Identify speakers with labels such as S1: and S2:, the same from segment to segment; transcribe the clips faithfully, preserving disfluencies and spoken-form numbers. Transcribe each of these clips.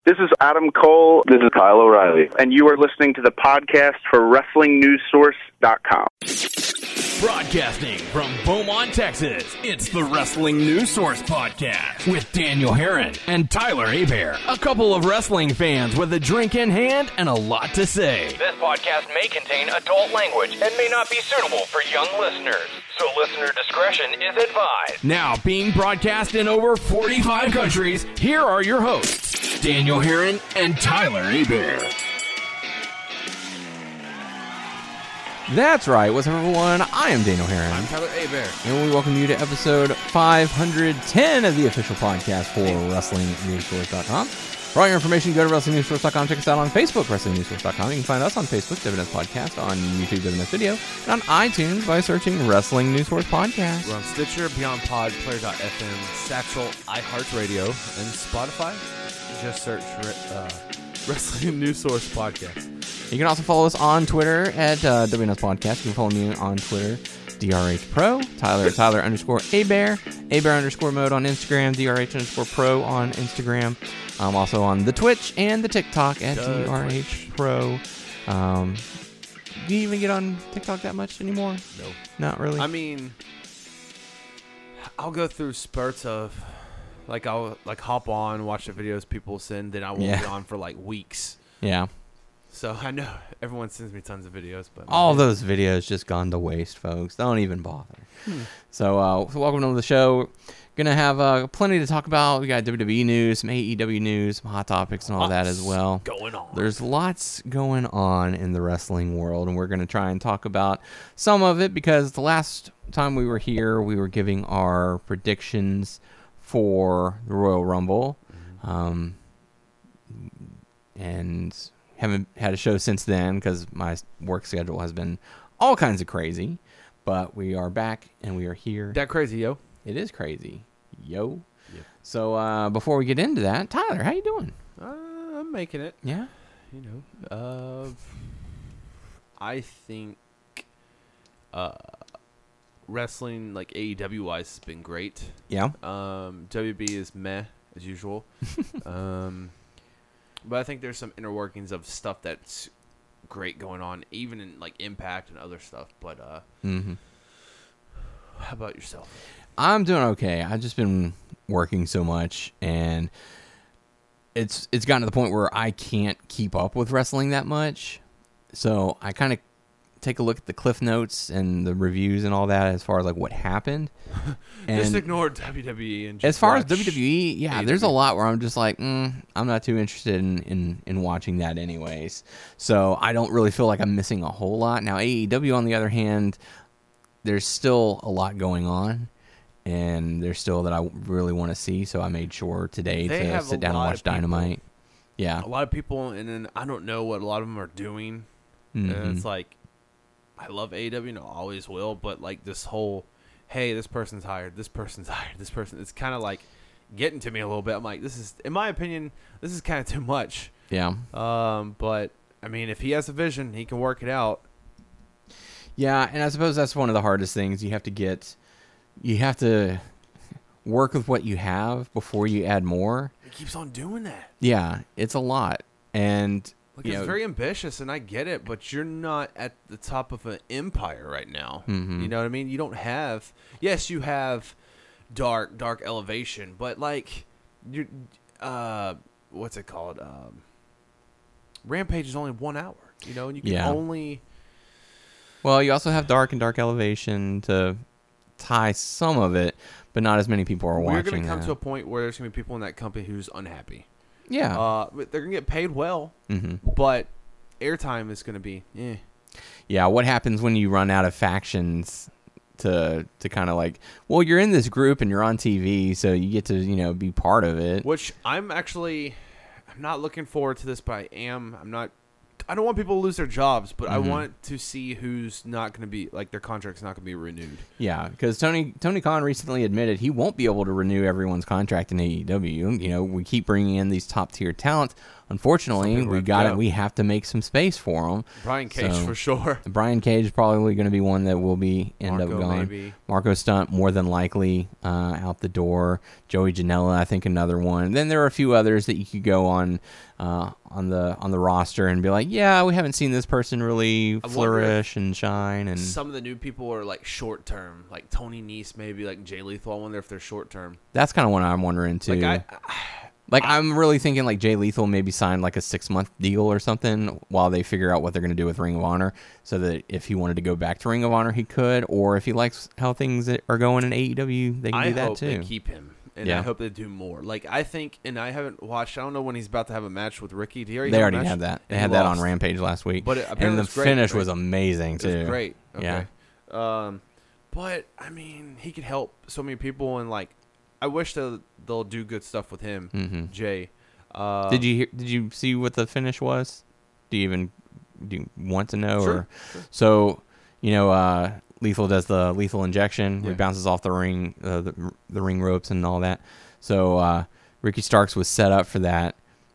S1: This is Adam Cole. This is Kyle O'Reilly. And you are listening to the podcast for Wrestling News Source dot com.
S2: Broadcasting from Beaumont, Texas, it's the Wrestling News Source Podcast with Daniel Herron and Tyler Hebert, a couple of wrestling fans with a drink in hand and a lot to say.
S3: This podcast may contain adult language and may not be suitable for young listeners, so listener discretion is advised.
S2: Now, being broadcast in over forty-five countries, here are your hosts, Daniel Herron and Tyler Hebert.
S4: That's right. What's up, everyone? I am Daniel Herron.
S5: I'm Tyler Hebert.
S4: And we welcome you to episode five hundred ten of the official podcast for Wrestling News Source dot com. For all your information, go to Wrestling News Source dot com. Check us out on Facebook, Wrestling News Source dot com. You can find us on Facebook, W N S Podcast, on YouTube, W N S Video, and on iTunes by searching Wrestling News Source Podcast.
S5: We're on Stitcher, Beyond Pod, Player dot f m, Satchel, iHeartRadio, and Spotify. Just search uh, Wrestling News Source Podcast.
S4: You can also follow us on Twitter at uh, W N S Podcast. You can follow me on Twitter, D R H Pro, Tyler, Tyler underscore Hebert, Hebert underscore mode on Instagram, D R H underscore Pro on Instagram. I'm also on the Twitch and the TikTok at
S5: Duh,
S4: D R H
S5: Twitch.
S4: Pro. Um, do you even get on TikTok that much anymore?
S5: No.
S4: Not really?
S5: I mean, I'll go through spurts of, like, I'll like hop on, watch the videos people send, then I won't
S4: Yeah.
S5: be on for like weeks.
S4: yeah.
S5: So I know everyone sends me tons of videos, but
S4: All those videos just gone to waste, folks. Don't even bother.
S5: Hmm.
S4: So, uh, so welcome to the show. Gonna have uh, plenty to talk about. We got W W E news, some A E W news, some hot topics, and all that as well.
S5: going on.
S4: There's lots going on in the wrestling world, and we're gonna try and talk about some of it because the last time we were here, we were giving our predictions for the Royal Rumble, um, and haven't had a show since then because my work schedule has been all kinds of crazy. But we are back and we are here.
S5: that crazy, yo.
S4: It is crazy, yo.
S5: Yep.
S4: So uh, before we get into that, Tyler, how you doing?
S5: Uh, I'm making it.
S4: Yeah.
S5: You know, uh, I think uh, wrestling, like A E W wise, has been great.
S4: Yeah.
S5: Um, W B is meh as usual. um, but I think there's some inner workings of stuff that's great going on, even in like Impact and other stuff. But uh,
S4: Mm-hmm.
S5: how about yourself?
S4: I'm doing okay. I've just been working so much, and it's it's gotten to the point where I can't keep up with wrestling that much. So I kind of take a look at the cliff notes and the reviews and all that as far as like what happened. And
S5: Just ignore W W E and just
S4: as far as
S5: watch
S4: W W E, yeah,
S5: A E W.
S4: there's a lot where I'm just like, mm, I'm not too interested in, in, in watching that anyways. So I don't really feel like I'm missing a whole lot. Now, A E W, on the other hand, there's still a lot going on, and there's still that I really want to see. So I made sure today
S5: They
S4: to
S5: have
S4: sit
S5: a
S4: down and
S5: lot
S4: watch
S5: of people.
S4: Dynamite. Yeah.
S5: A lot of people, and then I don't know what a lot of them are doing.
S4: Mhm.
S5: And it's like, I love A E W, and I always will, but like this whole, hey, this person's hired, this person's hired, this person, it's kind of like getting to me a little bit. I'm like, this is, in my opinion, this is kind of too much.
S4: Yeah.
S5: Um, but I mean, if he has a vision, he can work it out.
S4: Yeah, and I suppose that's one of the hardest things. You have to get, you have to work with what you have before you add more.
S5: He keeps on doing that.
S4: Yeah, it's a lot. And
S5: Like,
S4: you
S5: it's
S4: know,
S5: very ambitious, and I get it, but you're not at the top of an empire right now.
S4: Mhm.
S5: You know what I mean? You don't have. Yes, you have dark, dark elevation, but like, you, uh, what's it called? Um, Rampage is only one hour. You know, and you can
S4: Yeah.
S5: only.
S4: well, you also have Dark and Dark Elevation to tie some of it, but not as many people are
S5: We're
S4: watching
S5: going to come
S4: that.
S5: to a point where there's going to be people in that company who's unhappy.
S4: yeah.
S5: Uh, but they're going to get paid well,
S4: hmm
S5: but airtime is going to be, eh.
S4: Yeah, what happens when you run out of factions to to kind of like, well, you're in this group and you're on T V, so you get to, you know, be part of it.
S5: Which I'm actually, I'm not looking forward to this, but I am. I'm not. I don't want people to lose their jobs, but I
S4: Mhm.
S5: want to see who's not going to be, like, their contract's not going to be renewed.
S4: Yeah, because Tony Tony Khan recently admitted he won't be able to renew everyone's contract in A E W. You know, we keep bringing in these top tier talent. unfortunately,
S5: people
S4: we
S5: have to
S4: got
S5: go.
S4: it. We have to make some space for him.
S5: Brian Cage
S4: So,
S5: for sure.
S4: Brian Cage is probably going to be one that will be end
S5: Marco,
S4: up going.
S5: maybe.
S4: Marco Stunt more than likely uh, out the door. Joey Janela, I think, another one. Then there are a few others that you could go on uh, on the on the roster and be like, yeah, we haven't seen this person really
S5: wonder
S4: flourish and shine. And
S5: Some of the new people are like short term, like Tony Nese, maybe like Jay Lethal. I wonder if they're short term.
S4: that's kind of what I'm wondering too.
S5: Like I,
S4: Like, I'm really thinking, like, Jay Lethal maybe signed, like, a six-month deal or something while they figure out what they're going to do with Ring of Honor, so that if he wanted to go back to Ring of Honor, he could, or if he likes how things are going in A E W, they can
S5: I
S4: do that,
S5: hope
S4: too.
S5: they keep him, and
S4: Yeah.
S5: I hope they do more. Like I think, and I haven't watched. I don't know when he's about to have a match with Ricky. Do you already
S4: They
S5: have
S4: already
S5: a match?
S4: had that. They
S5: And
S4: had
S5: he
S4: that
S5: lost.
S4: on Rampage last week.
S5: But it-
S4: and
S5: apparently
S4: the
S5: it's great,
S4: finish
S5: right?
S4: was amazing,
S5: It
S4: too.
S5: was great.
S4: Yeah.
S5: Okay. Um, but I mean, he could help so many people, and like, I wish they'll they'll do good stuff with him,
S4: Mhm.
S5: Jay. Uh,
S4: Did you hear, did you see what the finish was? Do you even do you want to know?
S5: Sure,
S4: Or so you know, uh, Lethal does the lethal injection.
S5: Yeah.
S4: He bounces off the ring, uh, the, the ring ropes, and all that. So uh, Ricky Starks was set up for that.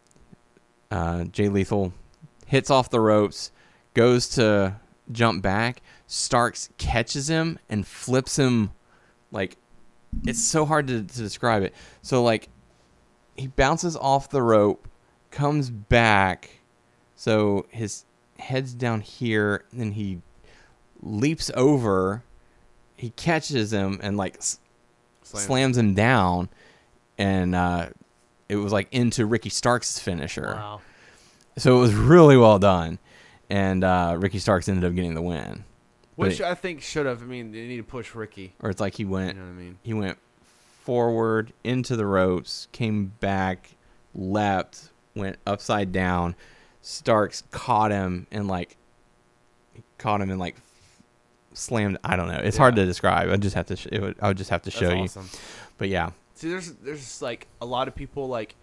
S4: Uh, Jay Lethal hits off the ropes, goes to jump back. Starks catches him and flips him. Like, it's so hard to, to describe it. So like, he bounces off the rope, comes back, so his head's down here, and then he leaps over, he catches him, and like s-
S5: Slam.
S4: slams him down, and uh, it was like into Ricky Starks' finisher.
S5: Wow.
S4: So it was really well done, and uh, Ricky Starks ended up getting the win. But
S5: Which
S4: it-
S5: I think should have. I mean, they need to push Ricky.
S4: or it's like he
S5: You
S4: went
S5: know what I mean?
S4: he went forward into the ropes, came back, leapt, went upside down. Starks caught him and like caught him and like slammed. I don't know. It's hard
S5: Yeah.
S4: to describe. I just have to. Sh- it would, I would just have to show
S5: That's
S4: you.
S5: awesome.
S4: But yeah,
S5: See, there's there's like a lot of people like.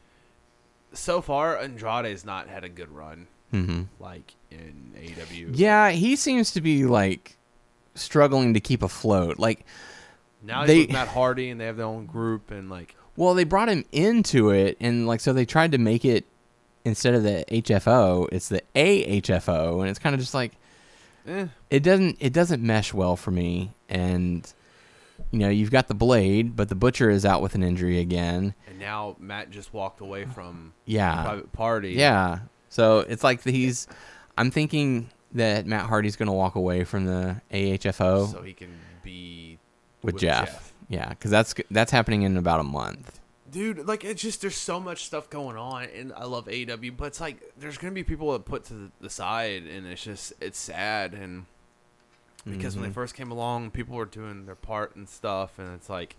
S5: So far, Andrade's not had a good run,
S4: hmm
S5: like in A E W.
S4: yeah, he seems to be like struggling to keep afloat. Like,
S5: Now
S4: they-
S5: he's with Matt Hardy, and they have their own group, and like.
S4: well, they brought him into it, and like so they tried to make it instead of the H F O, it's the A H F O, and it's kind of just like.
S5: Eh.
S4: It doesn't it doesn't mesh well for me, and you know, you've got the Blade, but the Butcher is out with an injury again.
S5: And now Matt just walked away from
S4: Yeah.
S5: Private Party.
S4: Yeah. So it's like he's I'm thinking that Matt Hardy's going to walk away from the A H F O
S5: So he can be
S4: with,
S5: with
S4: Jeff.
S5: Jeff.
S4: Yeah, cuz that's that's happening in about a month.
S5: Dude, like it's just there's so much stuff going on, and I love A E W, but it's like there's gonna be people that put to the, the side, and it's just it's sad, and because when they first came along, people were doing their part and stuff, and it's like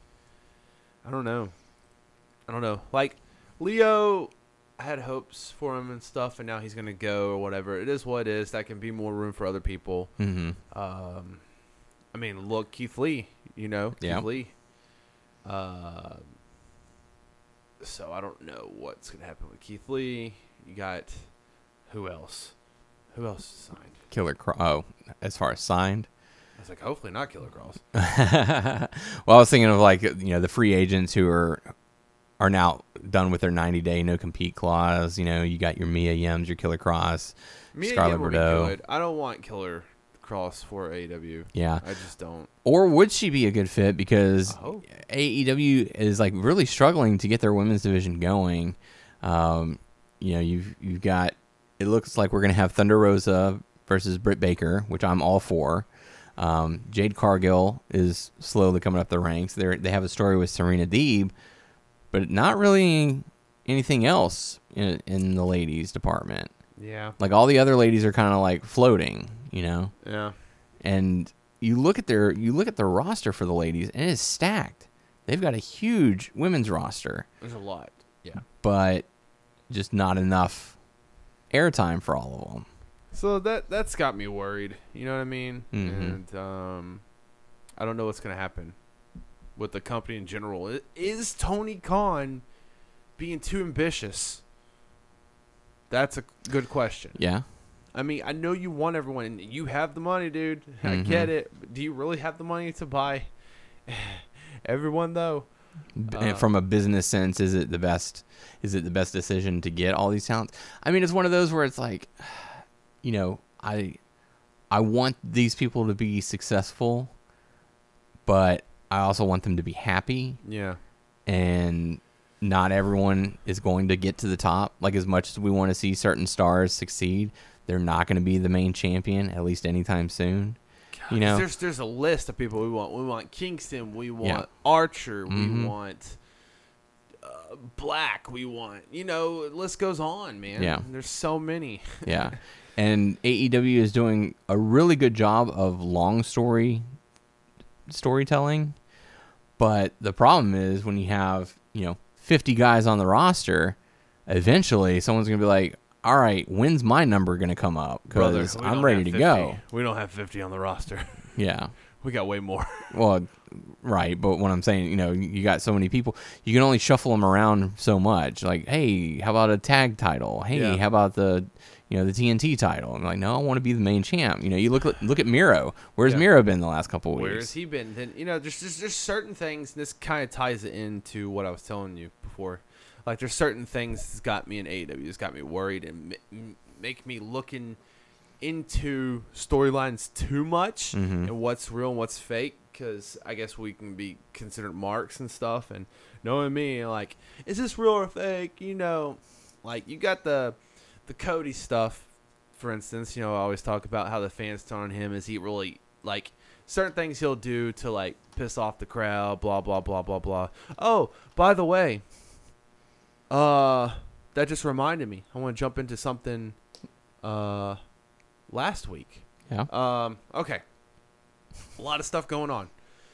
S5: I don't know, I don't know. Like Leo, I had hopes for him and stuff, and now he's gonna go or whatever. It is what it is. That can be more room for other people.
S4: Mhm.
S5: Um, I mean, look, Keith Lee, you know, Keith
S4: Yeah.
S5: Lee. Uh, so I don't know what's gonna happen with Keith Lee. You got who else? Who else is signed?
S4: Killer Cross. Oh, as far as signed.
S5: I was like, hopefully not Killer Cross.
S4: Well, I was thinking of like, you know, the free agents who are are now done with their ninety day no compete clause. You know, you got your Mia Yims, your Killer Cross,
S5: Mia
S4: Scarlett
S5: Yim would be
S4: Bordeaux.
S5: good. I don't want Killer Cross for A E W.
S4: Yeah.
S5: I just don't.
S4: Or would she be a good fit? Because
S5: I hope.
S4: A E W is like really struggling to get their women's division going. Um, you know, you've you've got. It looks like we're gonna have Thunder Rosa versus Britt Baker, which I'm all for. Um, Jade Cargill is slowly coming up the ranks. They they have a story with Serena Deeb, but not really anything else in, in the ladies department.
S5: Yeah.
S4: Like all the other ladies are kind of like floating, you know.
S5: Yeah.
S4: And you look at their you look at the roster for the ladies, and it's stacked. They've got a huge women's roster,
S5: There's a lot. Yeah.
S4: but just not enough airtime for all of them.
S5: So that that's got me worried. You know what I mean?
S4: Mhm.
S5: And um, I don't know what's gonna happen with the company in general. I- Is Tony Khan being too ambitious? That's a good question.
S4: Yeah,
S5: I mean, I know you want everyone, and you have the money, dude. I
S4: Mhm.
S5: get it. But do you really have the money to buy everyone, though?
S4: B-
S5: Uh,
S4: From a business sense, is it the best? Is it the best decision to get all these talents? I mean, it's one of those where it's like, you know, I, I want these people to be successful, but I also want them to be happy.
S5: Yeah.
S4: And not everyone is going to get to the top. Like, as much as we want to see certain stars succeed, they're not going to be the main champion, at least anytime soon. You know,
S5: there's there's a list of people we want. We want Kingston. We want
S4: Yeah.
S5: Archer.
S4: Mhm.
S5: We want uh, Black. We want, you know, the list goes on, man.
S4: Yeah.
S5: There's so many.
S4: yeah. And A E W is doing a really good job of long story storytelling. But the problem is when you have, you know, fifty guys on the roster, eventually someone's going to be like, all right, when's my number going to come up?
S5: Brother,
S4: Because
S5: we
S4: I'm
S5: don't
S4: ready
S5: have
S4: to
S5: fifty.
S4: go.
S5: We don't have fifty on the roster.
S4: Yeah.
S5: We got way more.
S4: Well, right. But what I'm saying, you know, you got so many people, you can only shuffle them around so much. Like, hey, how about a tag title? Hey,
S5: Yeah.
S4: how about the, you know, the T N T title? I'm like, no, I want to be the main champ. You know, you look at, look at Miro. Where's
S5: Yeah.
S4: Miro been the last couple of weeks?
S5: Where has he been? Then, you know, there's just there's certain things. And this kind of ties it into what I was telling you before. Like, there's certain things that's got me in A E W. It's got me worried and ma- m- make me looking into storylines too much
S4: Mhm.
S5: and what's real and what's fake. Because I guess we can be considered marks and stuff. And knowing me, like, is this real or fake? You know, like, you got the the Cody stuff, for instance. You know, I always talk about how the fans turn on him. Is he really, like, certain things he'll do to, like, piss off the crowd, blah, blah, blah, blah, blah. Oh, by the way, uh, that just reminded me. I want to jump into something uh, last week.
S4: Yeah.
S5: Um, okay. A lot of stuff going on.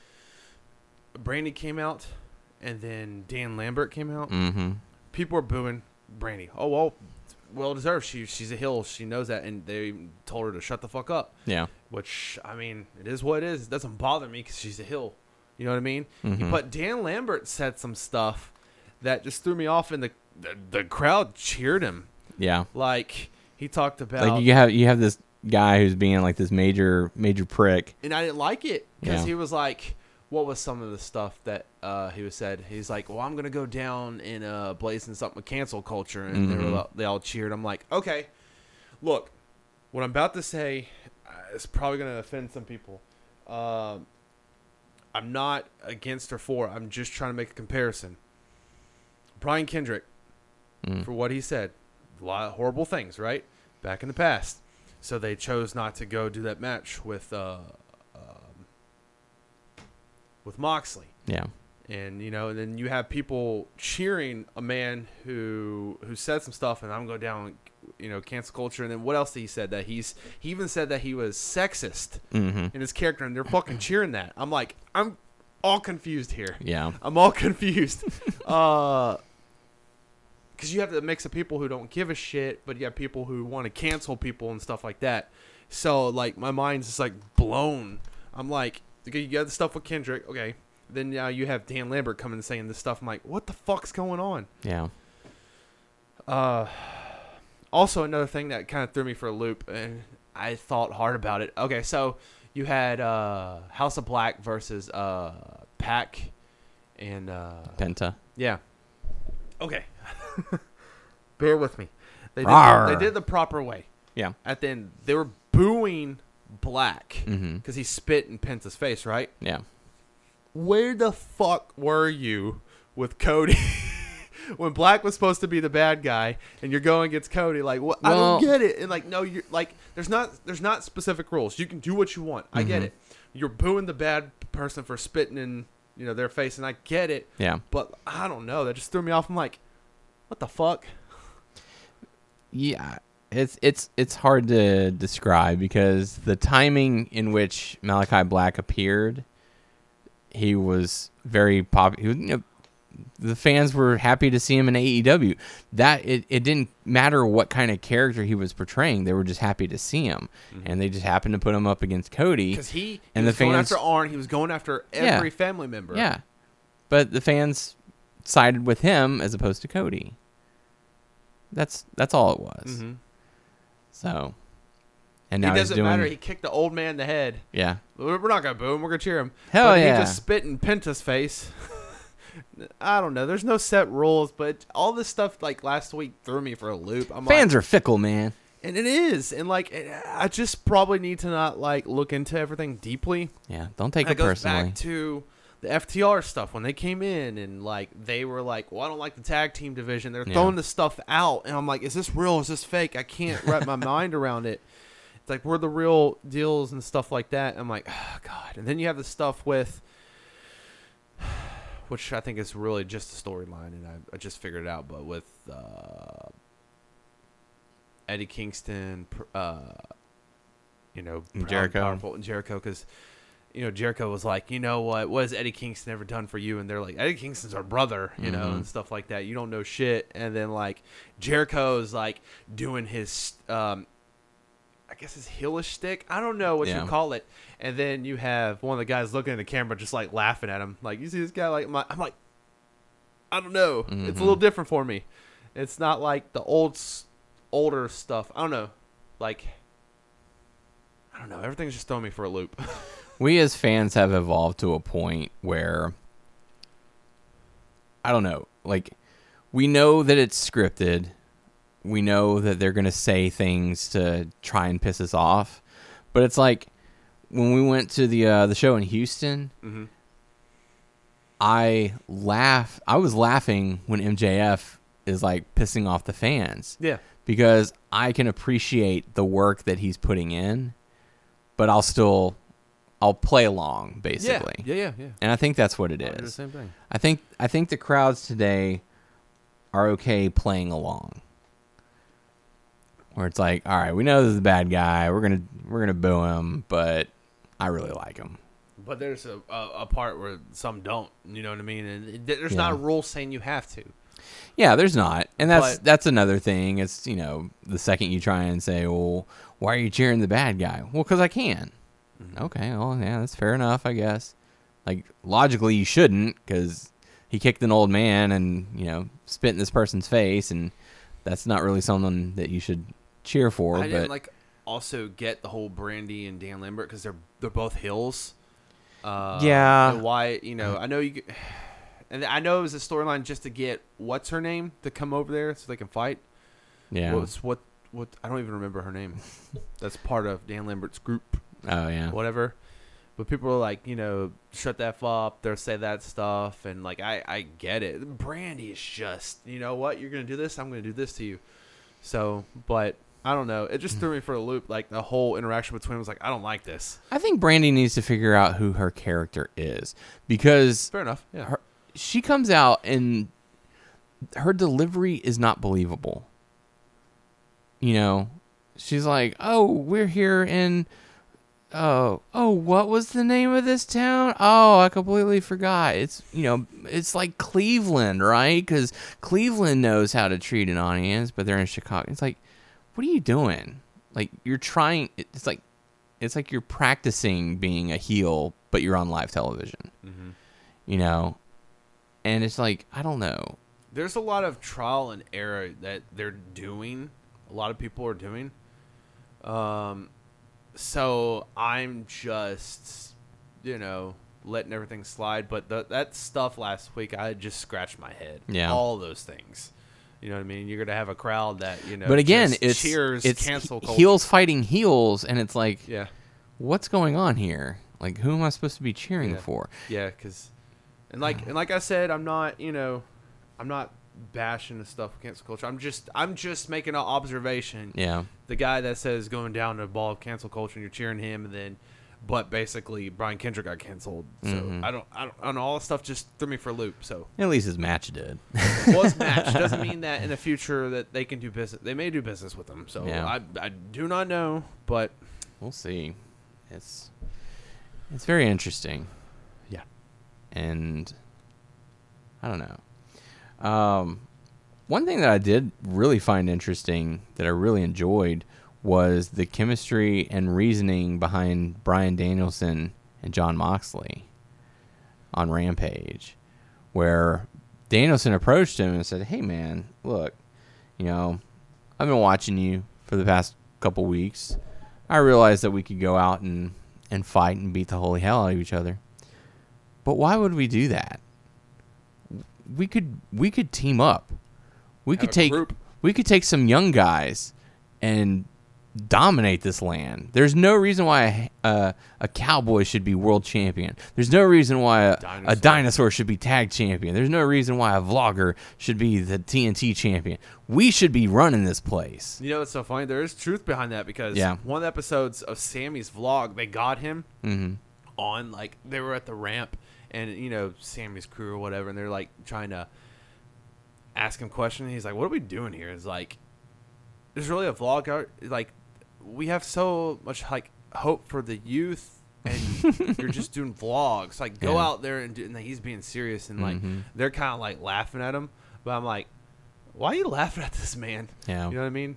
S5: Brandy came out, and then Dan Lambert came out.
S4: Mm-hmm.
S5: People are booing Brandy. Oh, well, well deserved. She She's a heel. She knows that, and they told her to shut the fuck up.
S4: Yeah.
S5: Which, I mean, it is what it is. It doesn't bother me because she's a heel. You know what I mean?
S4: Mhm.
S5: But Dan Lambert said some stuff that just threw me off, and the, the, the crowd cheered him.
S4: Yeah.
S5: Like, he talked about...
S4: Like, you have you have this guy who's being like this major major prick.
S5: And I didn't like it because
S4: Yeah.
S5: he was like, what was some of the stuff that uh, he was said? He's like, well, I'm going to go down in uh, blazing something with cancel culture. And they, were,
S4: Mhm.
S5: all- they all cheered. I'm like, okay, look, what I'm about to say uh, is probably going to offend some people. Um I'm not against or for. I'm just trying to make a comparison. Brian Kendrick,
S4: Mm.
S5: for what he said, a lot of horrible things, right? Back in the past. So they chose not to go do that match with uh, um, with Moxley.
S4: Yeah.
S5: And, you know, and then you have people cheering a man who who said some stuff, and I'm going to go down, you know, cancel culture. And then what else did he said? That he's he even said that he was sexist
S4: Mm-hmm.
S5: in his character, and they're fucking cheering that. I'm like, I'm all confused here.
S4: Yeah.
S5: I'm all confused. uh, because you have the mix of people who don't give a shit, but you have people who want to cancel people and stuff like that. So, like, my mind's just, like, blown. I'm like, okay, you got the stuff with Kendrick, okay. Then now you have Dan Lambert coming and saying this stuff. I'm like, what the fuck's going on?
S4: Yeah.
S5: Uh, also, another thing that kind of threw me for a loop, and I thought hard about it. Okay, so you had uh, House of Black versus uh, Pac and... Uh,
S4: Penta.
S5: yeah. Okay. Bear with me. They did,
S4: Rawr.
S5: they did the proper way.
S4: Yeah.
S5: At the end, they were booing Black because
S4: Mm-hmm.
S5: he spit in Penta's face, right?
S4: Yeah.
S5: Where the fuck were you with Cody when Black was supposed to be the bad guy and you're going against Cody? Like, what? I
S4: Well-
S5: don't get it. And like, no, you're like, there's not, there's not specific rules. You can do what you want. I get
S4: Mhm.
S5: it. You're booing the bad person for spitting in, you know, their face, and I get it.
S4: Yeah.
S5: But I don't know. That just threw me off. I'm like, what the fuck?
S4: Yeah, it's it's it's hard to describe because the timing in which Malachi Black appeared, he was very popular. You know, the fans were happy to see him in A E W. That it, it didn't matter what kind of character he was portraying; they were just happy to see him, and they just happened to put him up against Cody.
S5: Because he, he
S4: And
S5: was
S4: the
S5: going
S4: fans-
S5: after Arn. He was going after
S4: Yeah.
S5: every family member.
S4: Yeah, but the fans sided with him as opposed to Cody. That's that's all it was.
S5: Mm-hmm.
S4: So, and
S5: It
S4: now he's
S5: doesn't
S4: doing
S5: matter. He kicked the old man in the head.
S4: yeah.
S5: We're we're not gonna boo him. We're gonna cheer him.
S4: Hell
S5: but
S4: yeah.
S5: He just spit in Penta's face. I don't know. There's no set rules, but all this stuff like last week threw me for a loop. I'm
S4: Fans
S5: like,
S4: are fickle, man.
S5: and it is, and like I just probably need to not like look into everything deeply.
S4: Yeah, don't take
S5: And
S4: it
S5: it goes
S4: personally.
S5: back to the F T R stuff when they came in and like they were like, well, I don't like the tag team division. They're
S4: Yeah.
S5: throwing this stuff out, and I'm like, is this real? Is this fake? I can't wrap my mind around it. It's like, where the real deals and stuff like that. I'm like, oh, God. And then you have the stuff with, which I think is really just a storyline, and I, I just figured it out, but with uh, Eddie Kingston, uh, you know, proud,
S4: Jericho.
S5: powerful, and Jericho, because you know, Jericho was like, you know what, what has Eddie Kingston ever done for you? And they're like, Eddie Kingston's our brother, you know,
S4: Mhm.
S5: and stuff like that. You don't know shit. And then like Jericho's like doing his, um, I guess his heelish stick. I don't know what
S4: Yeah.
S5: you call it. And then you have one of the guys looking at the camera, just like laughing at him. Like, you see this guy? Like, my, I'm like, I don't know. It's a
S4: Mhm.
S5: little different for me. It's not like the old, s- older stuff. I don't know. Like, I don't know. Everything's just throwing me for a loop.
S4: We as fans have evolved to a point where I don't know, like we know that it's scripted. We know that they're going to say things to try and piss us off. But it's like when we went to the uh, the show in Houston,
S5: Mm-hmm.
S4: I laugh I was laughing when M J F is like pissing off the fans.
S5: Yeah.
S4: Because I can appreciate the work that he's putting in, but I'll still I'll play along basically.
S5: Yeah, yeah, yeah. yeah.
S4: And I think that's what it
S5: I do the
S4: is.
S5: same thing.
S4: I think I think the crowds today are okay playing along. Where it's like, all right, we know this is a bad guy. We're gonna we're gonna boo him, but I really like him.
S5: But there's a, a, a part where some don't. You know what I mean? And it, there's
S4: Yeah.
S5: not a rule saying you have to.
S4: Yeah, there's not, and that's
S5: But-
S4: that's another thing. It's, you know, the second you try and say, well, why are you cheering the bad guy? Well, because I can.
S5: Mm-hmm.
S4: Okay, well, yeah, that's fair enough, I guess. Like logically, you shouldn't, because he kicked an old man and, you know, spit in this person's face, and that's not really someone that you should cheer for.
S5: I
S4: but
S5: didn't like also get the whole Brandy and Dan Lambert because they're they're both hills. Uh,
S4: Yeah.
S5: and why you know I know you, and I know it was a storyline just to get what's her name to come over there so they can fight.
S4: yeah,
S5: What's what what I don't even remember her name. That's part of Dan Lambert's group.
S4: oh yeah,
S5: Whatever. But people are like, you know, shut that up. They'll say that stuff. And, like, I, I get it. Brandy is just, you know what? You're going to do this. I'm going to do this to you. So, but I don't know. It just threw me for a loop. Like, the whole interaction between them was like, I don't like this.
S4: I think Brandy needs to figure out who her character is, because
S5: Fair enough. Yeah.
S4: her, she comes out and her delivery is not believable. You know, she's like, "Oh, we're here in, oh, oh, what was the name of this town? Oh, I completely forgot. It's, you know, it's like Cleveland, right? Because Cleveland knows how to treat an audience, but they're in Chicago. It's like, what are you doing? Like, you're trying. It's like, it's like you're practicing being a heel, but you're on live television.
S5: Mm-hmm.
S4: You know, and it's like, I don't know.
S5: There's a lot of trial and error that they're doing. A lot of people are doing. Um, so I'm just, you know, letting everything slide. But the, that stuff last week, I just scratched my head.
S4: Yeah.
S5: All those things. You know what I mean? You're gonna have a crowd that, you know,
S4: But again,
S5: just
S4: it's
S5: cheers
S4: it's
S5: cancel
S4: he-
S5: culture.
S4: heels fighting heels, and it's like,
S5: Yeah,
S4: what's going on here? Like, who am I supposed to be cheering
S5: Yeah.
S4: for?
S5: yeah, because, and like and like I said, I'm not, you know, I'm not bashing the stuff with cancel culture. I'm just I'm just making an observation.
S4: Yeah,
S5: The guy that says going down to a ball of cancel culture and you're cheering him, and then, but basically Brian Kendrick got canceled. So
S4: Mhm.
S5: I don't, I don't, I don't know. All this stuff just threw me for a loop. So
S4: at least his match did.
S5: was match doesn't mean that in the future that they can do business. They may do business with them. So
S4: Yeah.
S5: I, I do not know, but
S4: We'll see. It's it's very interesting.
S5: yeah,
S4: And I don't know. Um, one thing that I did really find interesting that I really enjoyed was the chemistry and reasoning behind Bryan Danielson and Jon Moxley on Rampage, where Danielson approached him and said, "Hey man, look, you know, I've been watching you for the past couple weeks. I realized that we could go out and, and fight and beat the holy hell out of each other. But why would we do that? we could we could team up. We
S5: Have
S4: could
S5: a
S4: take
S5: group.
S4: we could take some young guys and dominate this land. There's no reason why a, uh, a cowboy should be world champion. There's no reason why a
S5: Dinosaur.
S4: a dinosaur should be tag champion. There's no reason why a vlogger should be the T N T champion. We should be running this place.
S5: You know what's so funny? There is truth behind that because
S4: Yeah.
S5: one of the episodes of Sammy's vlog, they got him
S4: Mm-hmm.
S5: on, like, they were at the ramp and, you know, Sammy's crew or whatever, and they're, like, trying to ask him questions. He's like, what are we doing here? It's like, there's really a vlog out, like, we have so much, like, hope for the youth, and you're just doing vlogs. Like, go
S4: Yeah.
S5: out there and do, and he's being serious, and, like,
S4: Mhm.
S5: they're kind of, like, laughing at him, but I'm like, why are you laughing at this man?
S4: Yeah.
S5: You know what I mean?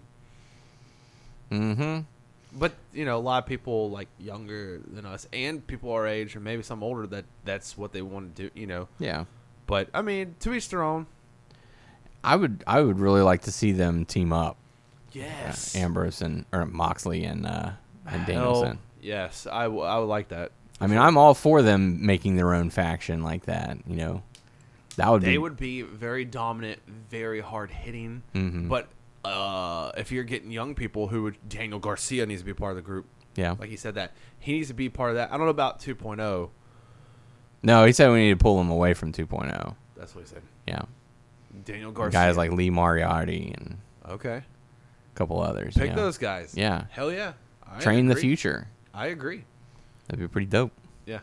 S4: Mm-hmm.
S5: But, you know, a lot of people, like, younger than us and people our age or maybe some older, that that's what they want to do, you know.
S4: Yeah.
S5: But, I mean, to each their own.
S4: I would I would really like to see them team up.
S5: Yes.
S4: Uh, Ambrose and or Moxley and uh, and
S5: Hell,
S4: Danielson.
S5: yes. I, w- I would like that.
S4: I mean, I'm all for them making their own faction like that. You know, that would
S5: They
S4: be.
S5: would be very dominant, very hard hitting.
S4: Mhm.
S5: But uh, if you're getting young people who would, Daniel Garcia needs to be part of the group.
S4: Yeah.
S5: Like he said that. He needs to be part of that. I don't know about two point oh.
S4: No, he said we need to pull them away from two point oh.
S5: That's what he said.
S4: Yeah.
S5: Daniel Garcia.
S4: Guys like Lee Moriarty and
S5: Okay.
S4: a couple others.
S5: Pick
S4: yeah.
S5: those guys.
S4: Yeah.
S5: Hell yeah. I
S4: Train the
S5: agree.
S4: future.
S5: I agree.
S4: That'd be pretty dope.
S5: Yeah.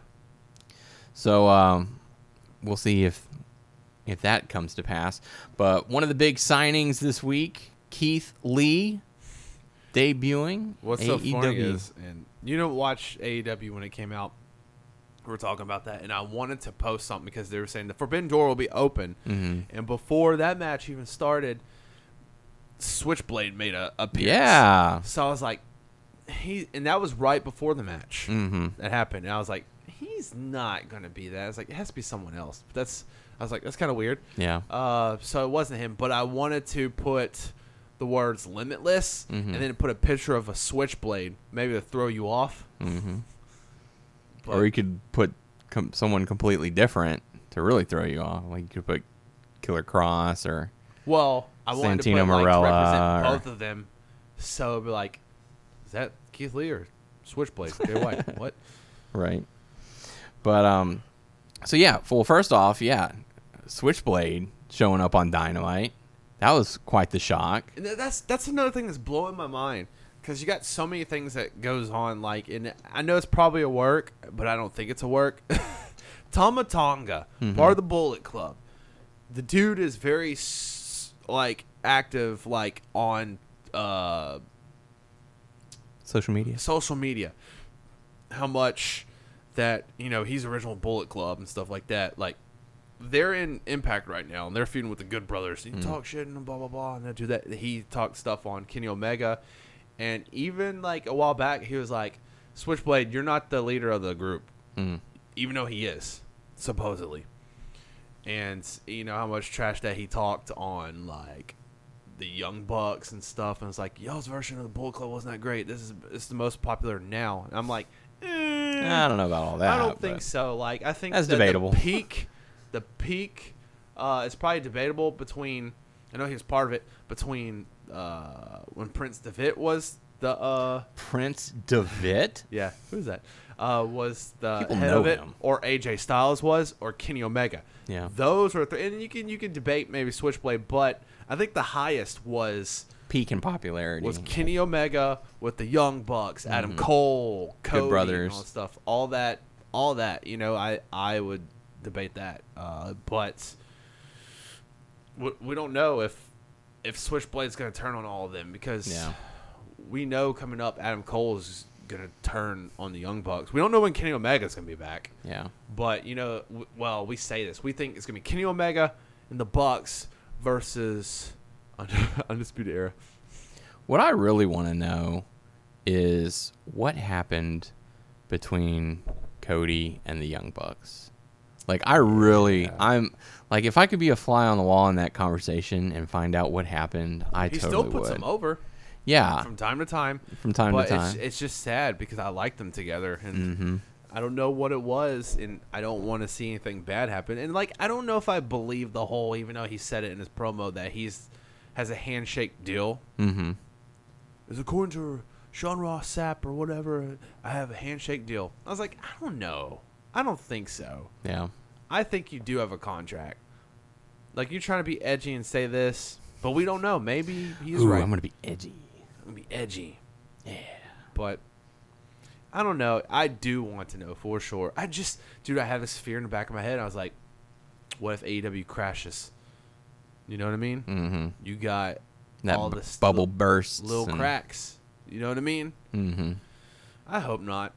S4: So um, we'll see if if that comes to pass. But one of the big signings this week, Keith Lee, debuting.
S5: What's so
S4: A E W.
S5: funny is, and you don't watch A E W when it came out. We were talking about that, and I wanted to post something because they were saying the Forbidden Door will be open,
S4: Mhm.
S5: and before that match even started, Switchblade made a appearance.
S4: Yeah.
S5: So I was like, he, and that was right before the match
S4: Mm-hmm.
S5: that happened. And I was like, he's not gonna be that. I was like, it has to be someone else. But that's, I was like, that's kind of weird.
S4: Yeah.
S5: Uh, so it wasn't him, but I wanted to put the words "limitless"
S4: Mhm.
S5: and then put a picture of a switchblade, maybe to throw you off.
S4: Mm-hmm.
S5: But
S4: Or you could put com- someone completely different to really throw you off. Like you could put Killer Cross or
S5: well, I wanted
S4: Santino
S5: to put, like,
S4: Marella
S5: represent
S4: or-
S5: both of them. So it'd be like, is that Keith Lee or Switchblade? Jay White? What?
S4: right. But um, so yeah. Well, first off, yeah, Switchblade showing up on Dynamite. That was quite the shock.
S5: And th- that's that's another thing that's blowing my mind because you got so many things that goes on. Like, and I know it's probably a work, but I don't think it's a work. Tama Tonga,
S4: Mhm.
S5: part of the Bullet Club. The dude is very s- like active, like on uh,
S4: Social media.
S5: social media. How much that you know he's original Bullet Club and stuff like that. Like, they're in Impact right now, and they're feuding with the Good Brothers. You
S4: Mm.
S5: talk shit and blah blah blah, and they do that. He talked stuff on Kenny Omega, and even like a while back, he was like, "Switchblade, you're not the leader of the group,"
S4: Mm.
S5: even though he is supposedly. And you know how much trash that he talked on like the Young Bucks and stuff, and it's like, y'all's version of the Bullet Club wasn't that great. This is it's the most popular now. And I'm like, eh,
S4: I don't know about all that.
S5: I don't think
S4: but-
S5: so. Like, I think
S4: That's
S5: that
S4: debatable.
S5: The peak, the peak, uh, is probably debatable between. I know he was part of it between uh, when Prince Devitt was the uh,
S4: Prince Devitt.
S5: yeah, who's that? Uh, was the
S4: People
S5: head
S4: know
S5: of it,
S4: him.
S5: or A J Styles was, or Kenny Omega.
S4: Yeah.
S5: Those are th- and you can you can debate maybe Switchblade, but I think the highest was
S4: Peak in popularity.
S5: was Kenny Omega with the Young Bucks, Adam Cole, Cody, and
S4: Brothers.
S5: all that stuff. All that, all that. You know, I I would debate that, uh, but we, we don't know if if Switchblade's going to turn on all of them because
S4: Yeah.
S5: we know coming up Adam Cole is going to turn on the Young Bucks. We don't know when Kenny Omega's going to be back.
S4: Yeah.
S5: But, you know, w- well, we say this. We think it's going to be Kenny Omega and the Bucks versus Undisputed Era.
S4: What I really want to know is what happened between Cody and the Young Bucks. Like, I really,
S5: Yeah.
S4: I'm, like, if I could be a fly on the wall in that conversation and find out what happened, I
S5: He
S4: totally
S5: still puts
S4: would.
S5: them over
S4: Yeah,
S5: from time to time.
S4: from time
S5: but
S4: to
S5: it's,
S4: time.
S5: it's just sad because I like them together. And
S4: Mm-hmm.
S5: I don't know what it was, and I don't want to see anything bad happen. And like, I don't know if I believe the whole, even though he said it in his promo that he's has a handshake deal.
S4: Mm-hmm.
S5: Is according to Sean Ross Sapp or whatever, I have a handshake deal. I was like, I don't know. I don't think so.
S4: Yeah.
S5: I think you do have a contract. Like, you're trying to be edgy and say this, but we don't know. Maybe he's
S4: Ooh,
S5: right.
S4: I'm gonna be edgy.
S5: I'm gonna be edgy.
S4: Yeah.
S5: But I don't know. I do want to know for sure. I just, dude, I have this fear in the back of my head. I was like, what if A E W crashes? You know what I mean?
S4: Mm-hmm.
S5: You got
S4: That
S5: all
S4: b-
S5: this
S4: bubble
S5: little,
S4: bursts,
S5: little
S4: and-
S5: cracks. You know what I mean?
S4: Mm-hmm.
S5: I hope not.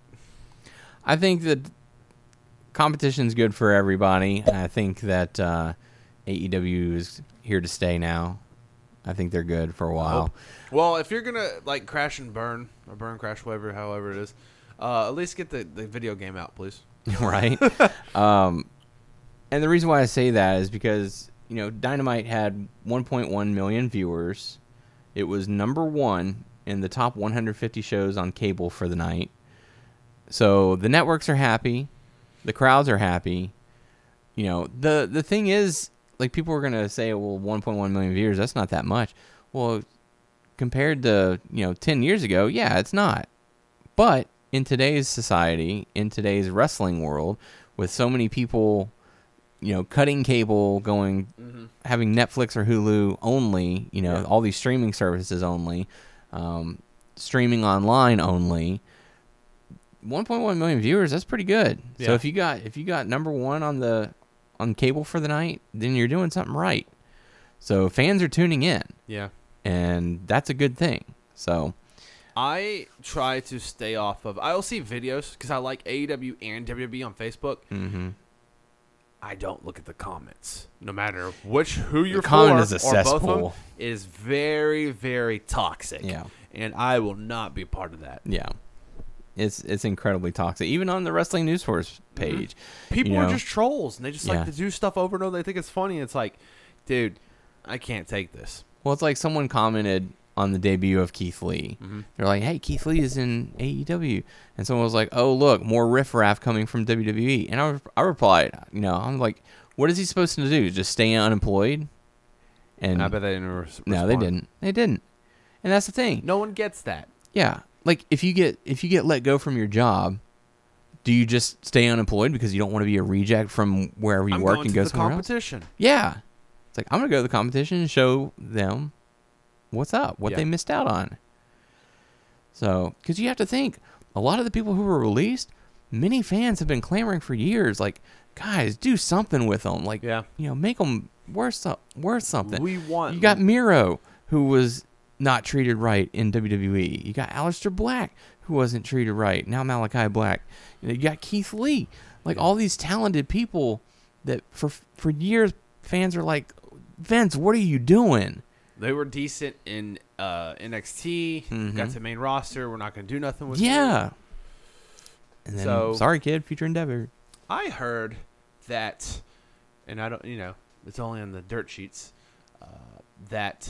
S4: I think that competition's good for everybody. I think that uh, A E W is here to stay now. I think they're good for a while.
S5: Hope. Well, if you're gonna like crash and burn or burn crash, whatever, however it is, uh, at least get the, the video game out, please.
S4: Right? um, and the reason why I say that is because, you know, Dynamite had one point one million viewers. It was number one in the top one hundred fifty shows on cable for the night. So the networks are happy. The crowds are happy. You know, the, the thing is, like, people are going to say, well, one point one million viewers, that's not that much. Well, compared to, you know, ten years ago, yeah, it's not. But in today's society, in today's wrestling world, with so many people, you know, cutting cable, going, mm-hmm. having Netflix or Hulu only, you know, yeah. all these streaming services only, um, streaming online only, one point one million viewers, that's pretty good. Yeah. So if you got if you got number one on the on cable for the night, then you're doing something right. So fans are tuning in.
S5: Yeah.
S4: And that's a good thing. So
S5: I try to stay off of... I'll see videos because I like A E W and W W E on Facebook.
S4: Mm-hmm.
S5: I don't look at the comments. No matter which who you're
S4: the comment
S5: for
S4: is a
S5: or
S4: cesspool.
S5: both of them, it is very, very toxic.
S4: Yeah.
S5: And I will not be a part of that.
S4: Yeah. It's it's incredibly toxic. Even on the Wrestling News Source page.
S5: Mm-hmm. People
S4: you know,
S5: are just trolls, and they just
S4: yeah.
S5: like to do stuff over and over. They think it's funny. It's like, dude, I can't take this.
S4: Well, it's like someone commented on the debut of Keith Lee.
S5: Mm-hmm.
S4: They're like, hey, Keith Lee is in A E W. And someone was like, oh, look, more riffraff coming from W W E. And I, I replied, you know, I'm like, what is he supposed to do? Just stay unemployed? And
S5: I bet they didn't res-
S4: No, they didn't. They didn't. And that's the thing.
S5: No one gets that.
S4: Yeah. Like, if you get if you get let go from your job, do you just stay unemployed because you don't want to be a reject from wherever you
S5: I'm
S4: work
S5: going
S4: and
S5: to
S4: go
S5: the
S4: somewhere
S5: competition.
S4: else? Yeah. It's like, I'm going to go to the competition and show them what's up, what
S5: yeah.
S4: they missed out on. So, because you have to think, a lot of the people who were released, many fans have been clamoring for years, like, guys, do something with them. Like,
S5: yeah.
S4: you know, make them worth, so- worth something.
S5: We want...
S4: You got Miro, who was not treated right in W W E. You got Aleister Black, who wasn't treated right. Now Malachi Black. You know, you got Keith Lee. Like, all these talented people that for for years fans are like, Vince, what are you doing?
S5: They were decent in uh, N X T.
S4: Mm-hmm.
S5: Got to the main roster. We're not going to do nothing with
S4: Yeah.
S5: them.
S4: And then,
S5: So-
S4: sorry, kid, future endeavor.
S5: I heard that, and I don't, you know, it's only on the dirt sheets, uh, that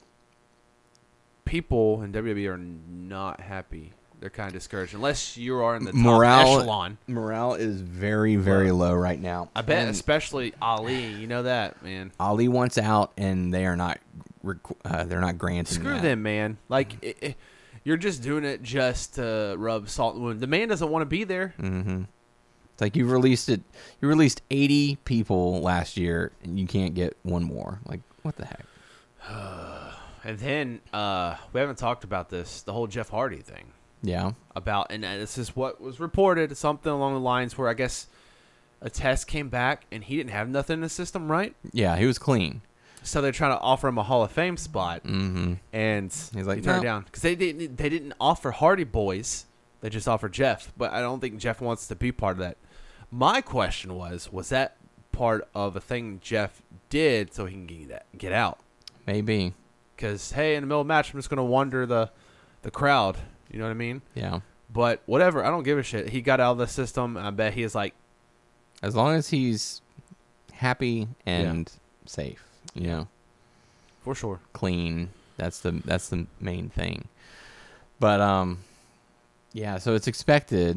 S5: people in W W E are not happy. They're kind of discouraged. Unless you are in the top
S4: Morale,
S5: echelon.
S4: morale is very, very
S5: Low.
S4: low right now.
S5: I bet,
S4: And
S5: especially Ali. You know that, man.
S4: Ali wants out, and they are not. Requ- uh, they're not granting.
S5: Screw
S4: that.
S5: them, man. Like, it, it, you're just doing it just to rub salt in the wound. The man doesn't want to be there.
S4: Mm-hmm. It's like you released it. You released eighty people last year, and you can't get one more. Like, what the heck?
S5: And then uh, we haven't talked about this, the whole Jeff Hardy thing.
S4: Yeah.
S5: About, and this is what was reported, something along the lines where I guess a test came back and he didn't have nothing in the system, right?
S4: Yeah, he was clean.
S5: So they're trying to offer him a Hall of Fame spot,
S4: Mm-hmm.
S5: and
S4: He's like,
S5: he turned
S4: "No."
S5: it down because they didn't. They didn't offer Hardy Boys. They just offered Jeff, but I don't think Jeff wants to be part of that. My question was: Was that part of a thing Jeff did so he can get that, get out?
S4: Maybe.
S5: Because hey, in the middle of the match, I'm just gonna wander the the crowd. You know what I mean?
S4: Yeah.
S5: But whatever, I don't give a shit. He got out of the system. I bet he is like,
S4: As long as he's happy and safe, you know,
S5: for sure.
S4: clean. That's the that's the main thing. But um, yeah. So it's expected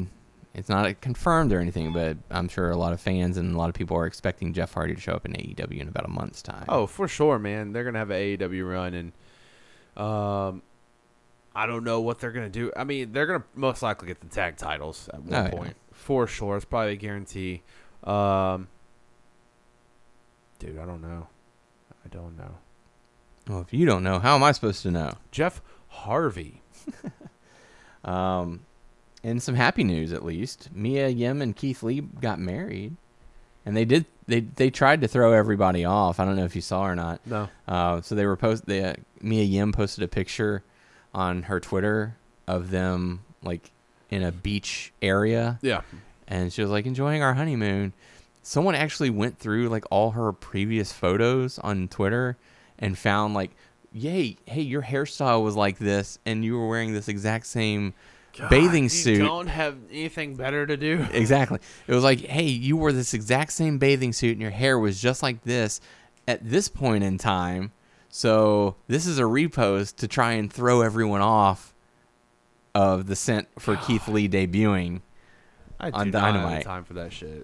S4: It's not confirmed or anything, but I'm sure a lot of fans and a lot of people are expecting Jeff Hardy to show up in A E W in about a month's time.
S5: Oh, for sure, man. They're gonna have an A E W run, and um, I don't know what they're gonna do. I mean, they're gonna most likely get the tag titles at one
S4: Oh, yeah.
S5: point, for sure. It's probably a guarantee. Um, dude, I don't know. I don't know.
S4: Well, if you don't know, how am I supposed to know?
S5: Jeff Harvey.
S4: Um, and some happy news, at least. Mia Yim and Keith Lee got married, and they did. They they tried to throw everybody off. I don't know if you saw or not.
S5: No.
S4: Uh, so they were post. They, uh, Mia Yim posted a picture on her Twitter of them like in a beach area,
S5: Yeah.
S4: and she was like enjoying our honeymoon. Someone actually went through like all her previous photos on Twitter and found like, yay, hey, your hairstyle was like this, and you were wearing this exact same bathing
S5: you
S4: suit.
S5: don't have anything better to do.
S4: Exactly. It was like, hey, you wore this exact same bathing suit, and your hair was just like this at this point in time. So this is a repost to try and throw everyone off of the scent for Keith Lee debuting.
S5: I
S4: on
S5: do not have
S4: Dynamite.
S5: time for that shit.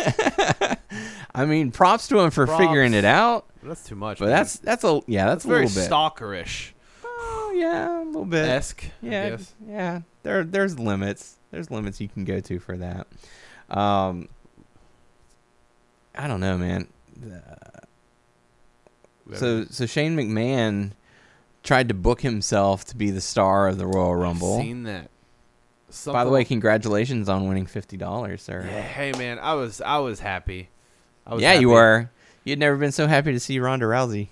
S4: I mean, props to him for
S5: Props.
S4: figuring it out.
S5: That's too much.
S4: But
S5: man.
S4: that's that's a yeah, that's,
S5: That's
S4: a
S5: very
S4: little bit.
S5: stalkerish
S4: Oh yeah, a little bit.
S5: esque.
S4: Yeah,
S5: I guess.
S4: yeah. There, there's limits. There's limits you can go to for that. Um, I don't know, man. Uh, so, so Shane McMahon tried to book himself to be the star of the Royal Rumble.
S5: I've seen that.
S4: By the
S5: Something-
S4: way, congratulations on winning fifty dollars, sir.
S5: yeah, hey man, I was I was happy. I was
S4: yeah, you
S5: happy.
S4: were. You'd never been so happy to see Ronda Rousey.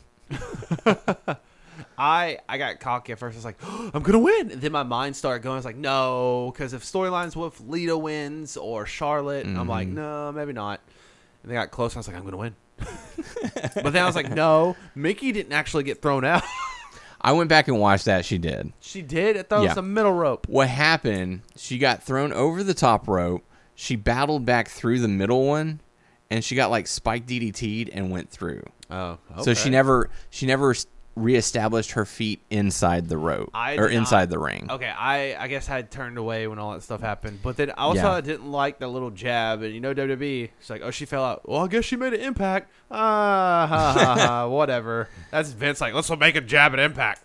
S5: I I got cocky at first. I was like, oh, I'm gonna win. And then my mind started going. I was like, no, because if storylines with Lita wins or Charlotte, I'm like,
S4: Mhm.
S5: no, maybe not. And they got close. And I was like, I'm gonna win. But then I was like, no, Mickey didn't actually get thrown out.
S4: I went back and watched that. She did.
S5: She did. I thought it
S4: Yeah.
S5: was the middle rope.
S4: What happened, she got thrown over the top rope. She battled back through the middle one, and she got like spike D D T'd and went through.
S5: Oh, okay.
S4: So she never she never s- reestablished her feet inside the rope
S5: I
S4: or
S5: did not-
S4: inside the ring.
S5: Okay, I, I guess I had turned away when all that stuff happened. But then also
S4: Yeah.
S5: I didn't like the little jab. And you know W W E, it's like, oh, she fell out. Well, I guess she made an impact. Ah, ha, ha, ha, whatever. That's Vince like, let's make a jab at Impact.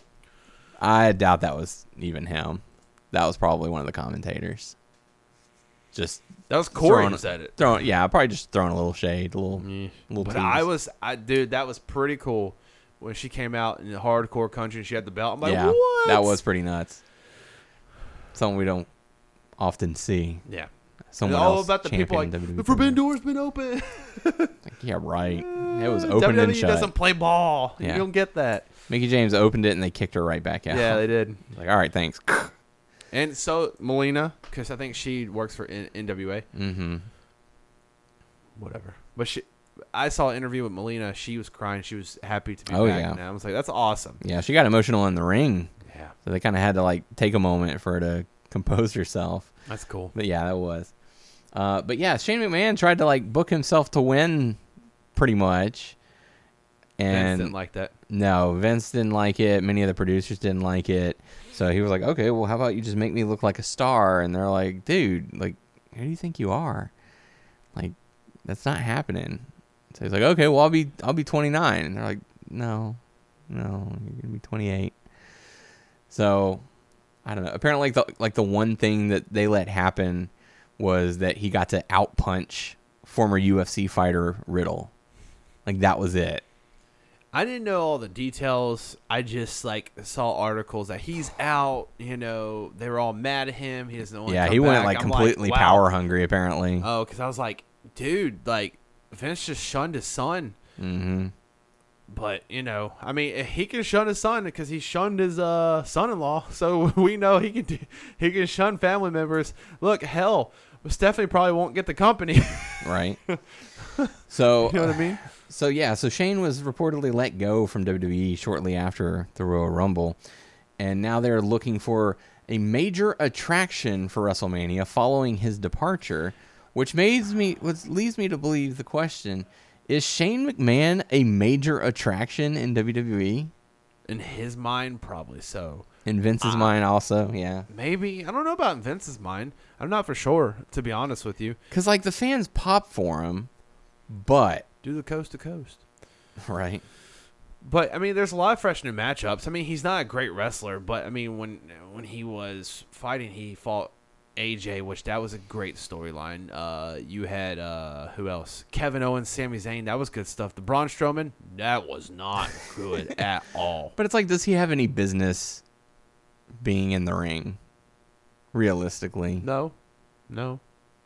S4: I doubt that was even him. That was probably one of the commentators. Just
S5: That was Corey
S4: throwing-
S5: who said it.
S4: throwing, yeah, probably just throwing a little shade, a little, little.
S5: But
S4: tease.
S5: I was, I dude, that was pretty cool when she came out in the hardcore country and she had the belt. I'm like,
S4: yeah,
S5: what?
S4: that was pretty nuts. Something we don't often see.
S5: Yeah.
S4: Someone
S5: all
S4: else
S5: about the people like,
S4: champion W W E
S5: the forbidden
S4: program.
S5: door's been open.
S4: Like, yeah, right. It was
S5: W
S4: opened
S5: W E
S4: and shut.
S5: doesn't play ball.
S4: Yeah.
S5: You don't get that.
S4: Mickey James opened it and they kicked her right back out.
S5: Yeah, they did.
S4: Like, all right, thanks.
S5: And so Melina, because I think she works for N- NWA.
S4: Mm-hmm.
S5: Whatever. But she, I saw an interview with Melina. She was crying. She was happy to be
S4: Oh,
S5: back
S4: yeah.
S5: now. I was like, that's awesome.
S4: Yeah, she got emotional in the ring,
S5: Yeah,
S4: so they kind of had to like take a moment for her to compose herself.
S5: that's cool.
S4: But yeah, that was. Uh, but yeah, Shane McMahon tried to like book himself to win, pretty much.
S5: Vince
S4: And
S5: didn't like that.
S4: no, Vince didn't like it. Many of the producers didn't like it. So he was like, "Okay, well, how about you just make me look like a star?" And they're like, "Dude, like, who do you think you are? Like, that's not happening." So he's like, "Okay, well, I'll be I'll be twenty-nine." And they're like, "No, no, you're gonna be twenty-eight." So I don't know. Apparently, like the like the one thing that they let happen was that he got to outpunch former U F C fighter Riddle. Like that was it.
S5: I didn't know all the details. I just like saw articles that he's out. You know, they were all mad at him. He doesn't want to
S4: Yeah,
S5: come
S4: he went
S5: back.
S4: like
S5: I'm
S4: completely
S5: wow.
S4: power hungry. Apparently.
S5: Oh, because I was like, dude, like Vince just shunned his son.
S4: Mm-hmm.
S5: But you know, I mean, he can shun his son because he shunned his uh, son-in-law. So we know he can do, he can shun family members. Look, hell, Stephanie probably won't get the company.
S4: Right. So,
S5: You know what I mean?
S4: so yeah, so Shane was reportedly let go from W W E shortly after the Royal Rumble, and now they're looking for a major attraction for WrestleMania following his departure, which makes me, which leads me to believe the question: is Shane McMahon a major attraction in W W E?
S5: In his mind, probably so.
S4: In Vince's uh, mind also, yeah.
S5: Maybe. I don't know about in Vince's mind. I'm not for sure, to be honest with you.
S4: Because, like, the fans pop for him, but...
S5: Do the coast to coast.
S4: Right.
S5: But, I mean, there's a lot of fresh new matchups. I mean, he's not a great wrestler, but, I mean, when when he was fighting, he fought A J, which that was a great storyline. Uh, you had, uh, who else? Kevin Owens, Sami Zayn. That was good stuff. The Braun Strowman, that was not good at all.
S4: But it's like, does he have any business being in the ring? Realistically.
S5: No. No.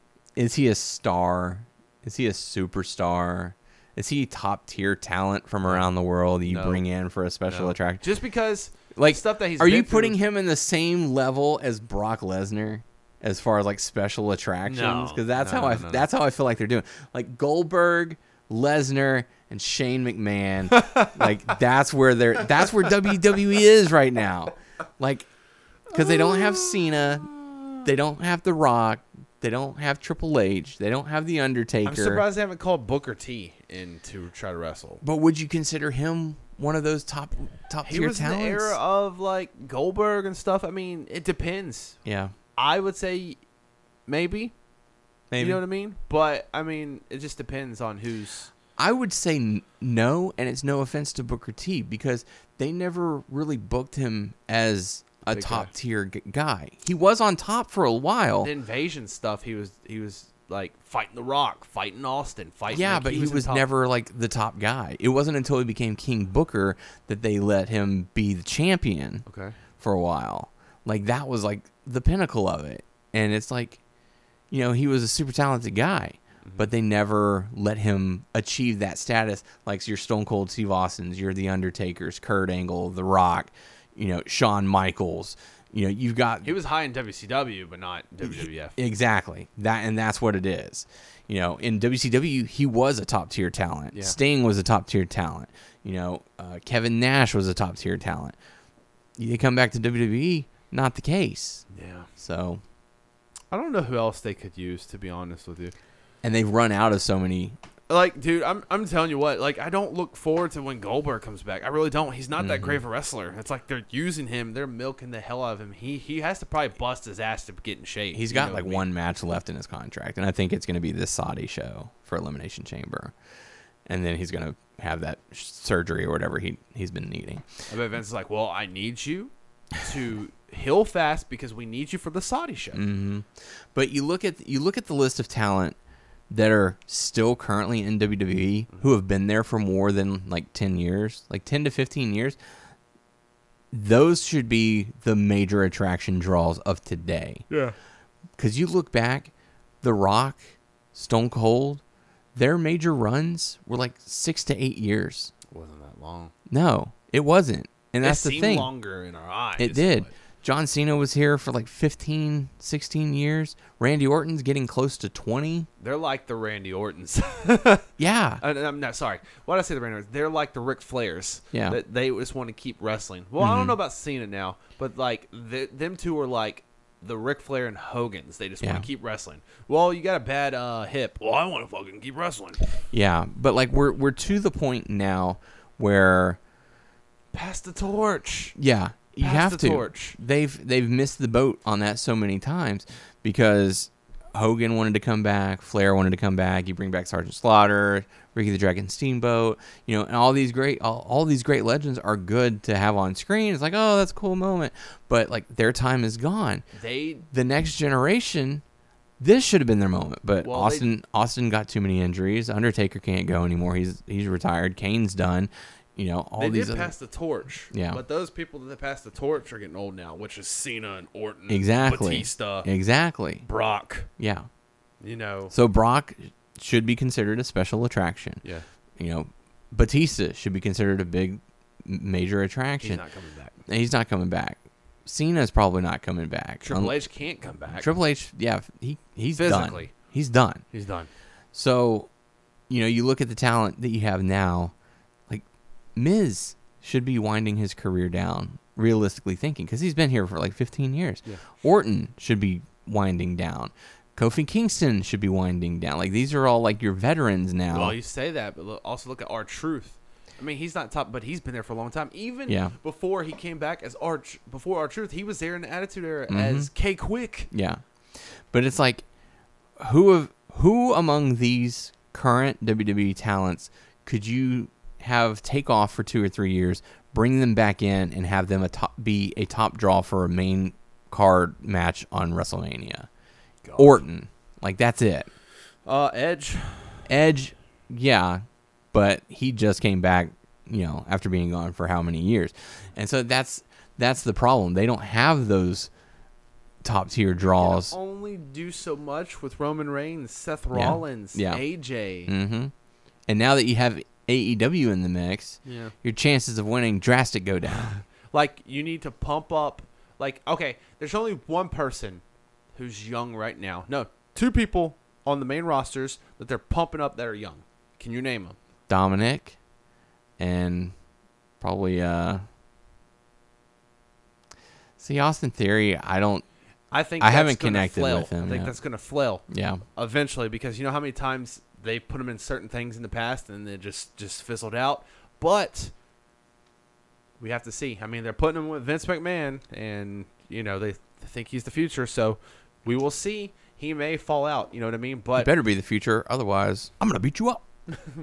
S4: Is he a star? Is he a superstar? Is he top tier talent from around the world that you
S5: no.
S4: bring in for a special
S5: no.
S4: attraction?
S5: Just because
S4: like
S5: stuff that he's
S4: are
S5: been
S4: you putting
S5: through...
S4: him in the same level as Brock Lesnar as far as like special attractions? Because
S5: no.
S4: that's
S5: no,
S4: how
S5: no,
S4: I
S5: no, no.
S4: that's how I feel like they're doing. Like Goldberg, Lesnar, and Shane McMahon. Like that's where they're that's where W W E is right now. Like because they don't have Cena, they don't have The Rock. They don't have Triple H. They don't have The Undertaker.
S5: I'm surprised they haven't called Booker T in to try to wrestle.
S4: But would you consider him one of those top top
S5: He
S4: tier
S5: was
S4: talents?
S5: in the era of like Goldberg and stuff. I mean, it depends.
S4: Yeah,
S5: I would say maybe.
S4: maybe.
S5: You know what I mean? But I mean, it just depends on who's.
S4: I would say n- no, and it's no offense to Booker T because they never really booked him as a
S5: Big
S4: top
S5: guy.
S4: tier g- guy. He was on top for a while.
S5: The Invasion stuff. He was he was like fighting The Rock, fighting Austin, fighting.
S4: Yeah,
S5: like,
S4: but he
S5: was,
S4: was
S5: in top.
S4: never like the top guy. It wasn't until he became King Booker that they let him be the champion.
S5: Okay.
S4: For a while. Like that was like the pinnacle of it. And it's like, you know, he was a super talented guy, mm-hmm. but they never let him achieve that status. Like your Stone Cold Steve Austins, you're the Undertakers, Kurt Angle, The Rock, you know, Shawn Michaels. You know, you've got
S5: He was high in W C W, but not W W F.
S4: Exactly. That and that's what it is. You know, in W C W, he was a top tier talent.
S5: Yeah.
S4: Sting was a top tier talent. You know, uh, Kevin Nash was a top tier talent. You come back to W W E, not the case.
S5: Yeah.
S4: So,
S5: I don't know who else they could use, to be honest with you.
S4: and they've run out of so many.
S5: Like, dude, I'm I'm telling you what. Like, I don't look forward to when Goldberg comes back. I really don't. He's not
S4: Mm-hmm.
S5: that great of a wrestler. It's like they're using him. They're milking the hell out of him. He he has to probably bust his ass to get in shape.
S4: He's
S5: You
S4: got
S5: know
S4: like
S5: what I mean?
S4: one match left in his contract, and I think it's going to be this Saudi show for Elimination Chamber, and then he's going to have that sh- surgery or whatever he he's been needing.
S5: I bet Vince is like, well, I need you to heal fast because we need you for the Saudi show.
S4: Mm-hmm. But you look at you look at the list of talent that are still currently in W W E who have been there for more than like ten years, like ten to fifteen years. Those should be the major attraction draws of today.
S5: Yeah.
S4: Because you look back, The Rock, Stone Cold, their major runs were like six to eight years.
S5: It wasn't that long.
S4: No, it wasn't. And that's
S5: it
S4: the
S5: seemed
S4: thing.
S5: longer in our eyes.
S4: It did.
S5: but-
S4: John Cena was here for like fifteen, sixteen years. Randy Orton's getting close to twenty.
S5: They're like the Randy Ortons.
S4: Yeah.
S5: I, I'm not sorry. Why did I say the Randy Ortons? They're like the Ric Flairs.
S4: Yeah.
S5: That they just want to keep wrestling. Well, I don't know about Cena now, but like th- them two are like the Ric Flair and Hogan's. They just
S4: Yeah.
S5: want to keep wrestling. Well, you got a bad uh, hip. Well, I want to fucking keep wrestling.
S4: Yeah. But like we're we're to the point now where
S5: Pass the torch.
S4: yeah, you
S5: Pass
S4: have
S5: the
S4: to.
S5: torch.
S4: They've they've missed the boat on that so many times because Hogan wanted to come back, Flair wanted to come back. You bring back Sergeant Slaughter, Ricky the Dragon Steamboat, you know, and all these great all, all these great legends are good to have on screen. It's like, oh, that's a cool moment, but like their time is gone.
S5: They
S4: The next generation, this should have been their moment, but
S5: Well, they-
S4: Austin Austin got too many injuries. Undertaker can't go anymore. He's he's retired. Kane's done. You know, all
S5: they
S4: these
S5: did
S4: other,
S5: pass the torch.
S4: Yeah.
S5: But those people that pass the torch are getting old now, which is Cena and Orton,
S4: exactly
S5: Batista,
S4: exactly
S5: Brock.
S4: yeah.
S5: You know.
S4: So Brock should be considered a special attraction.
S5: Yeah.
S4: You know, Batista should be considered a big m- major attraction.
S5: He's not coming back.
S4: And he's not coming back. Cena's probably not coming back.
S5: Triple
S4: Un-
S5: H can't come back.
S4: Triple H, yeah, he he's
S5: Physically.
S4: done. He's done.
S5: He's done.
S4: So, you know, you look at the talent that you have now, like Miz should be winding his career down, realistically thinking, because he's been here for like fifteen years.
S5: Yeah.
S4: Orton should be winding down. Kofi Kingston should be winding down. Like, these are all like your veterans now.
S5: Well, you say that, but look, also look at R-Truth. I mean, he's not top, but he's been there for a long time. Even
S4: Yeah.
S5: before he came back as Arch, before R-Truth, he was there in the Attitude Era
S4: Mm-hmm.
S5: as K-Quick.
S4: Yeah, but it's like, who of who among these current W W E talents could you have take off for two or three years, bring them back in, and have them a top, be a top draw for a main card match on WrestleMania?
S5: God.
S4: Orton, like that's it.
S5: Uh, Edge.
S4: Edge, yeah, but he just came back, you know, after being gone for how many years, and so that's that's the problem. They don't have those top tier draws.
S5: Can only do so much with Roman Reigns, Seth
S4: Yeah.
S5: Rollins,
S4: Yeah.
S5: A J.
S4: Mm-hmm. And now that you have A E W in the mix,
S5: Yeah.
S4: your chances of winning drastic go down.
S5: Like, you need to pump up. Like, okay, there's only one person who's young right now. No, two people on the main rosters that they're pumping up that are young. Can you name them?
S4: Dominic, and probably uh, see Austin Theory. I don't.
S5: I think
S4: I
S5: that's
S4: haven't
S5: gonna
S4: connected
S5: flail.
S4: with him
S5: I think
S4: yet.
S5: that's going to flail
S4: Yeah,
S5: eventually, because you know how many times they put him in certain things in the past and it just just fizzled out. But we have to see. I mean, they're putting him with Vince McMahon, and you know they think he's the future. So we will see. He may fall out. You know what I mean?
S4: it
S5: But
S4: better be the future. Otherwise, I'm gonna beat you up.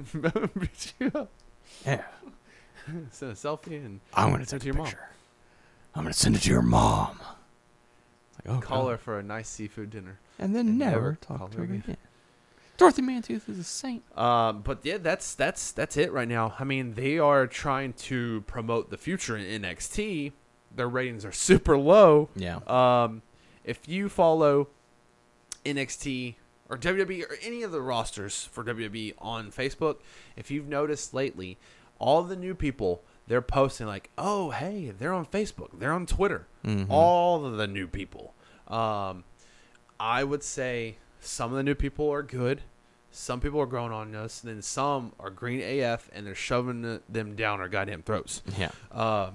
S4: Yeah,
S5: send a selfie and
S4: I'm gonna
S5: send
S4: take
S5: it
S4: a
S5: to your mom.
S4: picture. I'm gonna send it to your mom. It's like, oh,
S5: Call
S4: God.
S5: her for a nice seafood dinner.
S4: and then
S5: and
S4: never,
S5: never
S4: talk
S5: call
S4: to
S5: her
S4: her
S5: again.
S4: again. Dorothy Mantooth is a saint.
S5: Um, but yeah, that's that's that's it right now. I mean, they are trying to promote the future in N X T. Their ratings are super low.
S4: Yeah.
S5: Um, if you follow N X T or W W E or any of the rosters for W W E on Facebook, if you've noticed lately, all the new people, they're posting like, oh, hey, they're on Facebook. They're on Twitter.
S4: Mm-hmm.
S5: All of the new people. Um, I would say some of the new people are good. Some people are growing on us. And then some are green A F, and they're shoving the, them down our goddamn throats.
S4: Yeah.
S5: Uh,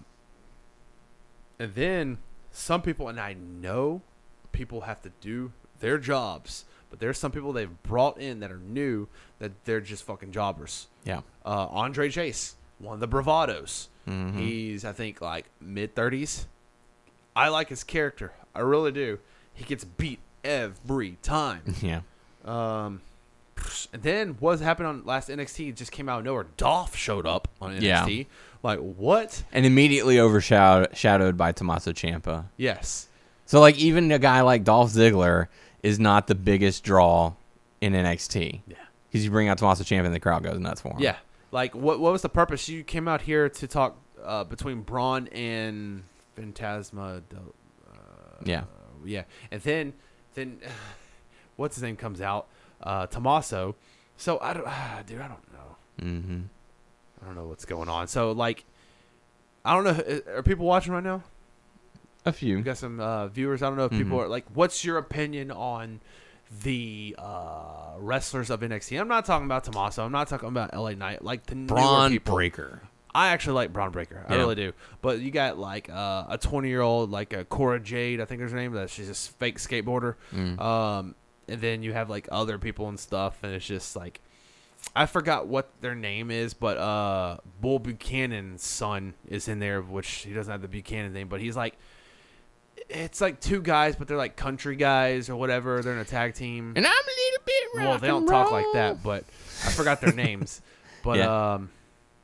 S5: and then some people, and I know people have to do their jobs, but there's some people they've brought in that are new that they're just fucking jobbers.
S4: Yeah.
S5: Uh, Andre Chase, one of the bravados.
S4: Mhm.
S5: He's, I think, like mid thirties. I like his character. I really do. He gets beat every time.
S4: Yeah.
S5: Um, and then what happened on last N X T just came out of nowhere. Dolph showed up on N X T.
S4: Yeah.
S5: Like, what?
S4: And immediately overshadowed by Tommaso Ciampa.
S5: Yes.
S4: So, like, even a guy like Dolph Ziggler is not the biggest draw in N X T.
S5: Yeah.
S4: Because you bring out Tommaso Ciampa and the crowd goes nuts for him.
S5: Yeah. Like, what what was the purpose? You came out here to talk uh, between Braun and Phantasma. Uh,
S4: Yeah.
S5: yeah. And then, then what's his name comes out? Uh, Tommaso. So, I don't, uh, dude, I don't know.
S4: Mm-hmm.
S5: I don't know what's going on. So, like, I don't know. Are people watching right now?
S4: A few.
S5: We got some uh, viewers. I don't know if people
S4: Mhm.
S5: are like, what's your opinion on the uh, wrestlers of N X T? I'm not talking about Tommaso. I'm not talking about L A Knight. Like the newer
S4: Braun
S5: people.
S4: Breaker.
S5: I actually like Braun Breaker. I
S4: Yeah.
S5: really do. But you got like uh, a twenty year old, like a Cora Jade, I think there's her name. That she's a fake skateboarder.
S4: Mm.
S5: Um, and then you have like other people and stuff, and it's just like, I forgot what their name is, but uh, Bull Buchanan's son is in there, which he doesn't have the Buchanan name, but he's like, it's like two guys, but they're like country guys or whatever. They're in a tag team.
S4: And I'm a little bit rock
S5: Well, they don't
S4: and
S5: talk like
S4: roll.
S5: that, but I forgot their names. But
S4: Yeah.
S5: um,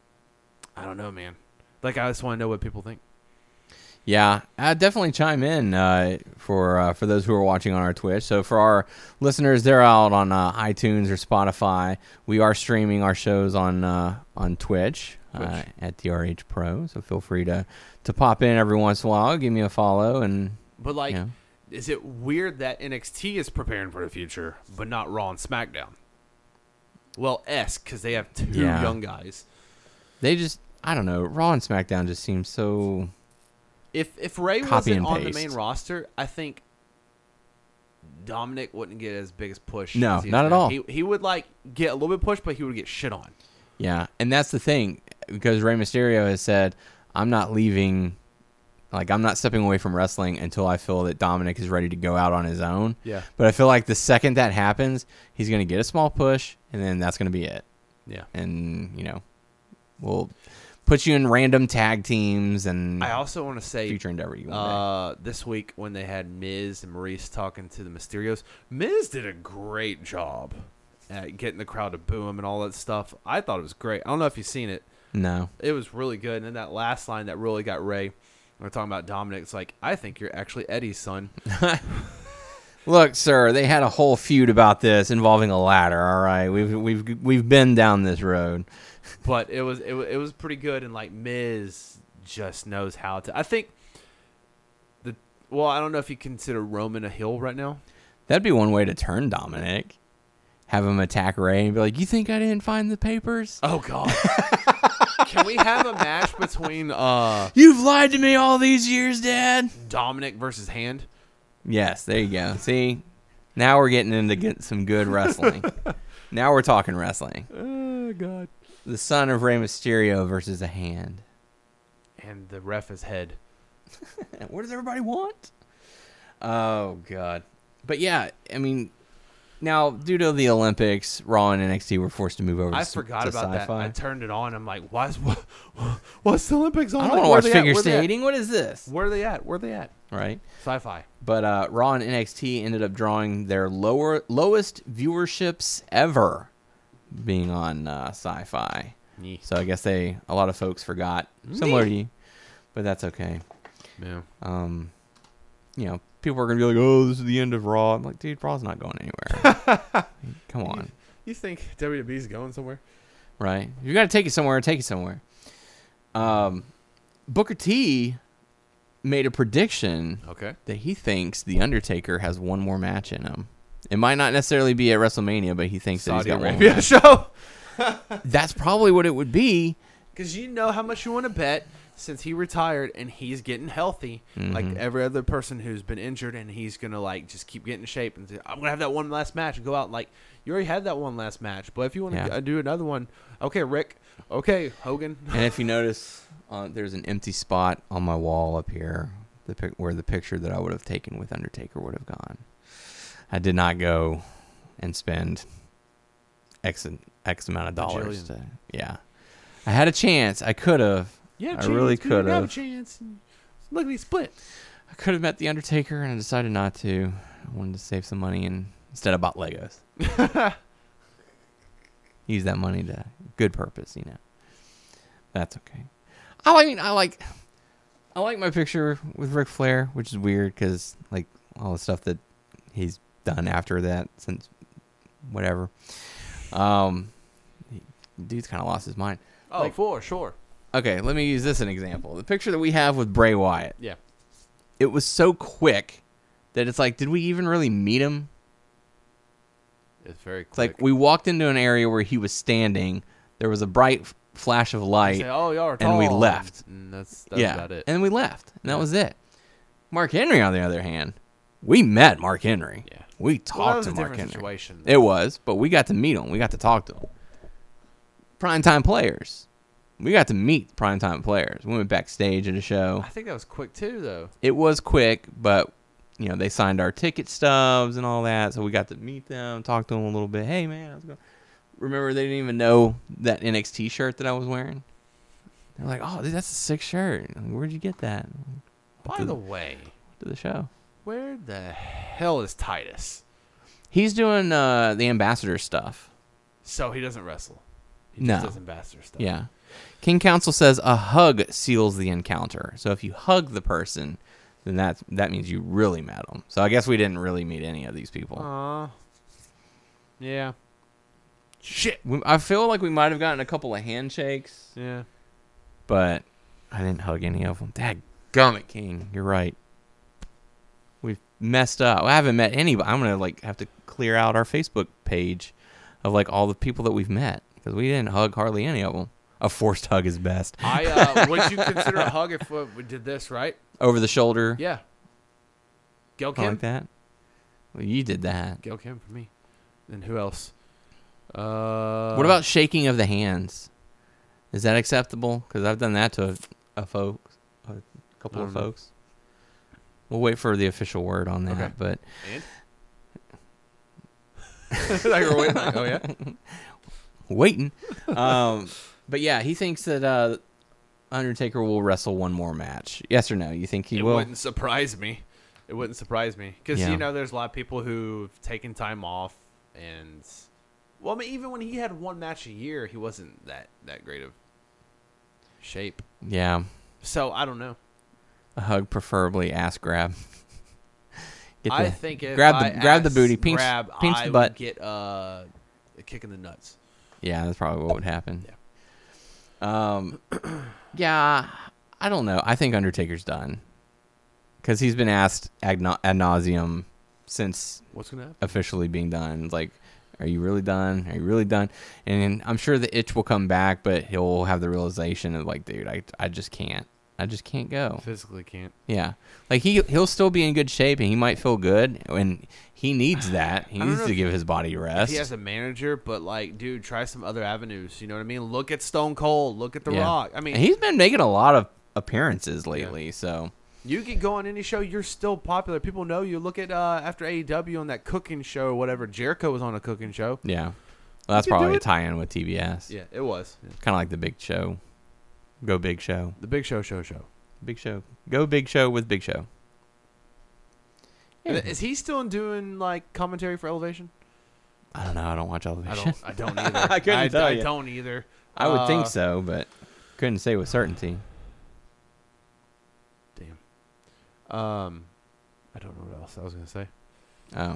S5: I don't know, man. Like, I just want to know what people think.
S4: Yeah, uh, definitely chime in uh, for uh, for those who are watching on our Twitch. So for our listeners, they're out on uh, iTunes or Spotify. We are streaming our shows on uh, on Twitch,
S5: Twitch.
S4: Uh, at D R H Pro. So feel free to, to pop in every once in a while, give me a follow, and
S5: But like,
S4: Yeah.
S5: is it weird that N X T is preparing for the future, but not Raw and SmackDown? Well, S, because they have two
S4: Yeah.
S5: young guys.
S4: they just I don't know. Raw and SmackDown just seem so.
S5: If if Ray
S4: Copy
S5: wasn't
S4: and
S5: on the
S4: paste.
S5: main roster, I think Dominic wouldn't get as big as push.
S4: No,
S5: as he is
S4: not at
S5: now.
S4: all.
S5: He he would like get a little bit pushed, but he would get shit on.
S4: Yeah, and that's the thing, because Rey Mysterio has said, I'm not leaving, like, I'm not stepping away from wrestling until I feel that Dominic is ready to go out on his own.
S5: Yeah.
S4: But I feel like the second that happens, he's going to get a small push, and then that's going to be it.
S5: Yeah.
S4: And, you know, we'll put you in random tag teams and
S5: I also want to say
S4: future endeavor you one
S5: uh, this week when they had Miz and Maurice talking to the Mysterios, Miz did a great job at getting the crowd to boo him and all that stuff. I thought it was great. I don't know if you've seen it.
S4: day. No.
S5: It was really good. And then that last line that really got Ray, we're talking about Dominic, it's like, I think you're actually Eddie's son.
S4: Look, sir, they had a whole feud about this involving a ladder. All right, we've we've we've been down this road.
S5: But it was it, wa- it was pretty good, and like Miz just knows how to. I think the well, I don't know if you consider Roman a heel right now.
S4: That'd be one way to turn Dominic. Have him attack Ray and be like, "You think I didn't find the papers?
S5: Oh God! Can we have a match between uh
S4: You've lied to me all these years, Dad."
S5: Dominic versus Hand?
S4: Yes, there you go. See, now we're getting into get some good wrestling. Now we're talking wrestling.
S5: Oh God!
S4: The son of Rey Mysterio versus a Hand.
S5: And the ref is Head.
S4: What does everybody want? Oh, God. But, yeah, I mean, now, due to the Olympics, Raw and N X T were forced to move over
S5: I
S4: to,
S5: forgot
S4: to
S5: about that.
S4: Sci-Fi.
S5: I turned it on. I'm like, why's what? What's the Olympics on?
S4: I don't
S5: Like,
S4: want to
S5: where
S4: watch
S5: they at?
S4: figure
S5: Where they at?
S4: skating. What is this?
S5: Where are they at? Where are they at?
S4: Right?
S5: Sci-fi.
S4: But uh, Raw and N X T ended up drawing their lower lowest viewerships ever being on uh, Sci-Fi.
S5: Yeah.
S4: So I guess they a lot of folks forgot, similar to you, but that's okay.
S5: Yeah.
S4: Um, you know, people are gonna be like, "Oh, this is the end of Raw." I'm like, dude, Raw's not going anywhere. Come on,
S5: You think W W E's going somewhere?
S4: right? If you got to take it somewhere, take it somewhere. Um, Booker T made a prediction
S5: Okay.
S4: that he thinks the Undertaker has one more match in him. It might not necessarily be at WrestleMania, but he thinks that he's
S5: Saudi
S4: got one
S5: Arabia
S4: more.
S5: show.
S4: That's probably what it would be.
S5: Because you know how much you want to bet since he retired and he's getting healthy,
S4: Mm-hmm.
S5: like every other person who's been injured, and he's gonna like just keep getting in shape and say, I'm gonna have that one last match and go out. Like you already had that one last match, but if you want to
S4: Yeah.
S5: do another one, okay, Rick, okay, Hogan.
S4: And if you notice, uh, there's an empty spot on my wall up here, the pic- where the picture that I would have taken with Undertaker would have gone. I did not go and spend X X amount of dollars.
S5: Bajillion.
S4: To, yeah, I had a chance. I could have.
S5: Yeah,
S4: I really could
S5: have a
S4: have.
S5: chance. Look, he split.
S4: I could have met the Undertaker, and I decided not to. I wanted to save some money, and instead I bought Legos. Use that money to good purpose, you know. That's okay. I mean, I like, I like my picture with Ric Flair, which is weird because like all the stuff that he's done after that since whatever. Um, he, dude's kind of lost his mind.
S5: Oh,
S4: Like-
S5: for sure.
S4: Okay, let me use this as an example. The picture that we have with Bray Wyatt.
S5: Yeah.
S4: It was so quick that it's like, did we even really meet him?
S5: It's very quick.
S4: It's like we walked into an area where he was standing. There was a bright f- flash of
S5: You
S4: light,
S5: say, oh, y'all are
S4: and we
S5: tall,"
S4: left.
S5: And that's that's
S4: yeah,
S5: about it.
S4: and then we left, and
S5: Yeah.
S4: that was it. Mark Henry, on the other hand, we met Mark Henry.
S5: Yeah.
S4: We
S5: Well, that
S4: talked
S5: was
S4: to
S5: a
S4: Mark
S5: different
S4: Henry.
S5: situation.
S4: It was, but we got to meet him. We got to talk to him. Primetime players. We got to meet primetime players. We went backstage at a show.
S5: I think that was quick too, though.
S4: It was quick, but you know they signed our ticket stubs and all that, so we got to meet them, talk to them a little bit. Hey man, how's it going? Remember, they didn't even know that N X T shirt that I was wearing. They're like, "Oh, dude, that's a sick shirt. Where'd you get that?"
S5: By
S4: to
S5: the
S4: the-
S5: way,
S4: To the show.
S5: where the hell is Titus?
S4: He's doing uh, the ambassador stuff.
S5: So he doesn't wrestle. He
S4: No.
S5: just does ambassador stuff.
S4: Yeah. King Council says a hug seals the encounter. So if you hug the person, then that that means you really met them. So I guess we didn't really meet any of these people.
S5: Aw. Yeah. Shit.
S4: We, I feel like we might have gotten a couple of handshakes,
S5: Yeah.
S4: but I didn't hug any of them. Dadgummit, King. You're right. We've messed up. I haven't met anybody. I'm going to like have to clear out our Facebook page of like all the people that we've met because we didn't hug hardly any of them. A forced hug is best.
S5: I uh, would you consider a hug if uh, we did this right?
S4: Over the shoulder.
S5: Yeah. Gail
S4: I
S5: Kim.
S4: like that. Well, you did that.
S5: Gail Kim for me. And who else? Uh.
S4: What about shaking of the hands? Is that acceptable? Because I've done that to a, a folks, a couple
S5: I
S4: of
S5: don't know.
S4: folks. We'll wait for the official word on that.
S5: Okay.
S4: But
S5: And? like we're waiting. Like, oh yeah.
S4: waiting. Um, but yeah, he thinks that uh, Undertaker will wrestle one more match. Yes or no? You think he
S5: it
S4: will?
S5: wouldn't surprise me. It wouldn't surprise me because
S4: Yeah.
S5: you know there's a lot of people who've taken time off and well, I mean, even when he had one match a year, he wasn't that that great of shape.
S4: Yeah.
S5: So I don't know.
S4: A hug, preferably ass grab. Get
S5: I
S4: the-
S5: think if
S4: grab
S5: I
S4: the grab the
S5: ass
S4: booty, pinch,
S5: grab,
S4: pinch
S5: I
S4: the butt.
S5: would get uh, a kick in the nuts.
S4: Yeah, that's probably what would happen.
S5: Yeah.
S4: Um, yeah, I don't know. I think Undertaker's done because he's been asked ad, na- ad nauseum since
S5: What's gonna happen?
S4: officially being done. It's like, are you really done? Are you really done? And I'm sure the itch will come back, but he'll have the realization of like, dude, I, I just can't. I just can't go.
S5: Physically can't.
S4: Yeah, like he he'll still be in good shape and he might feel good, and he needs that. He
S5: I don't
S4: needs
S5: know
S4: to
S5: if-
S4: give his body a
S5: If
S4: rest.
S5: he has a manager, but like, dude, try some other avenues. You know what I mean? Look at Stone Cold. Look at The
S4: Yeah.
S5: Rock. I mean,
S4: And he's been making a lot of appearances lately, so
S5: you could go on any show. You're still popular. People know you. Look at uh, after A E W on that cooking show or whatever. Jericho was on a cooking show.
S4: yeah. Well, that's
S5: could do
S4: probably a
S5: it.
S4: tie-in with T B S.
S5: Yeah, it was. Yeah.
S4: Kind of like the Big Show. Go Big Show.
S5: The Big Show show show.
S4: Big Show. Go Big Show with Big Show.
S5: And Is he still doing like commentary for Elevation?
S4: I don't know. I don't watch
S5: I
S4: television.
S5: don't. I don't either.
S4: I couldn't
S5: I,
S4: tell
S5: I
S4: you.
S5: don't either.
S4: I would
S5: Uh,
S4: think so, but couldn't say with certainty.
S5: Damn. Um, I don't know what else I was gonna say.
S4: Oh.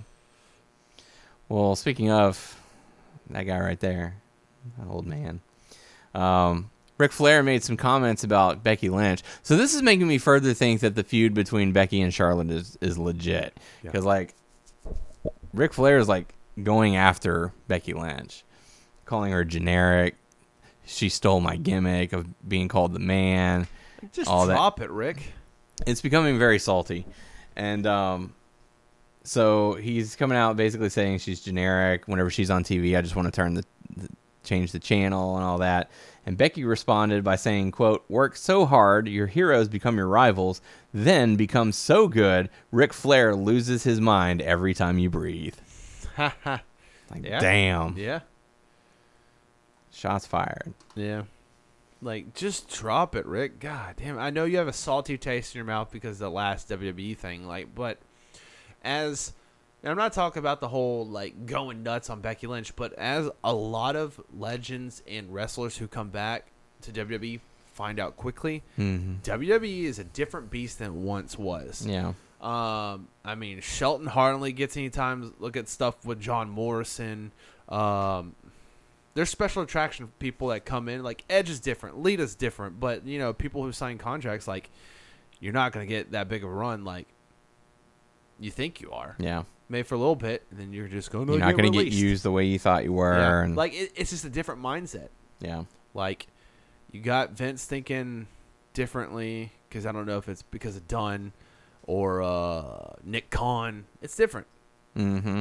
S4: Well, speaking of that guy right there, that old man, um, Ric Flair made some comments about Becky Lynch. So this is making me further think that the feud between Becky and Charlotte is, is legit.
S5: Yeah.
S4: Because, like, Ric Flair is, like, going after Becky Lynch, calling her generic. She stole my gimmick of being called the man.
S5: Just
S4: All that-
S5: drop it, Rick.
S4: It's becoming very salty. And um, so he's coming out basically saying she's generic. Whenever she's on T V, I just want to turn the, the change the channel and all that. And Becky responded by saying, quote, "Work so hard, your heroes become your rivals, then become so good, Ric Flair loses his mind every time you breathe."
S5: Ha
S4: Like,
S5: Yeah.
S4: damn.
S5: Yeah.
S4: Shots fired.
S5: Yeah. Like, just drop it, Rick. God damn. I know you have a salty taste in your mouth because of the last W W E thing, like, but as and I'm not talking about the whole like going nuts on Becky Lynch, but as a lot of legends and wrestlers who come back to W W E find out quickly,
S4: Mm-hmm.
S5: W W E is a different beast than it once was.
S4: Yeah.
S5: Um, I mean, Shelton hardly gets any time. Look at stuff with John Morrison. Um, there's special attraction people that come in. Like Edge is different, Lita's different, but you know, people who sign contracts, like you're not gonna get that big of a run. Like you think you are,
S4: Yeah.
S5: maybe for a little bit, and then you're just going.
S4: You're
S5: to
S4: not
S5: going to
S4: get used the way you thought you were.
S5: Yeah.
S4: And,
S5: Like it, it's just a different mindset.
S4: yeah.
S5: Like you got Vince thinking differently because I don't know if it's because of Dunn or uh, Nick Khan. It's different.
S4: Mm-hmm.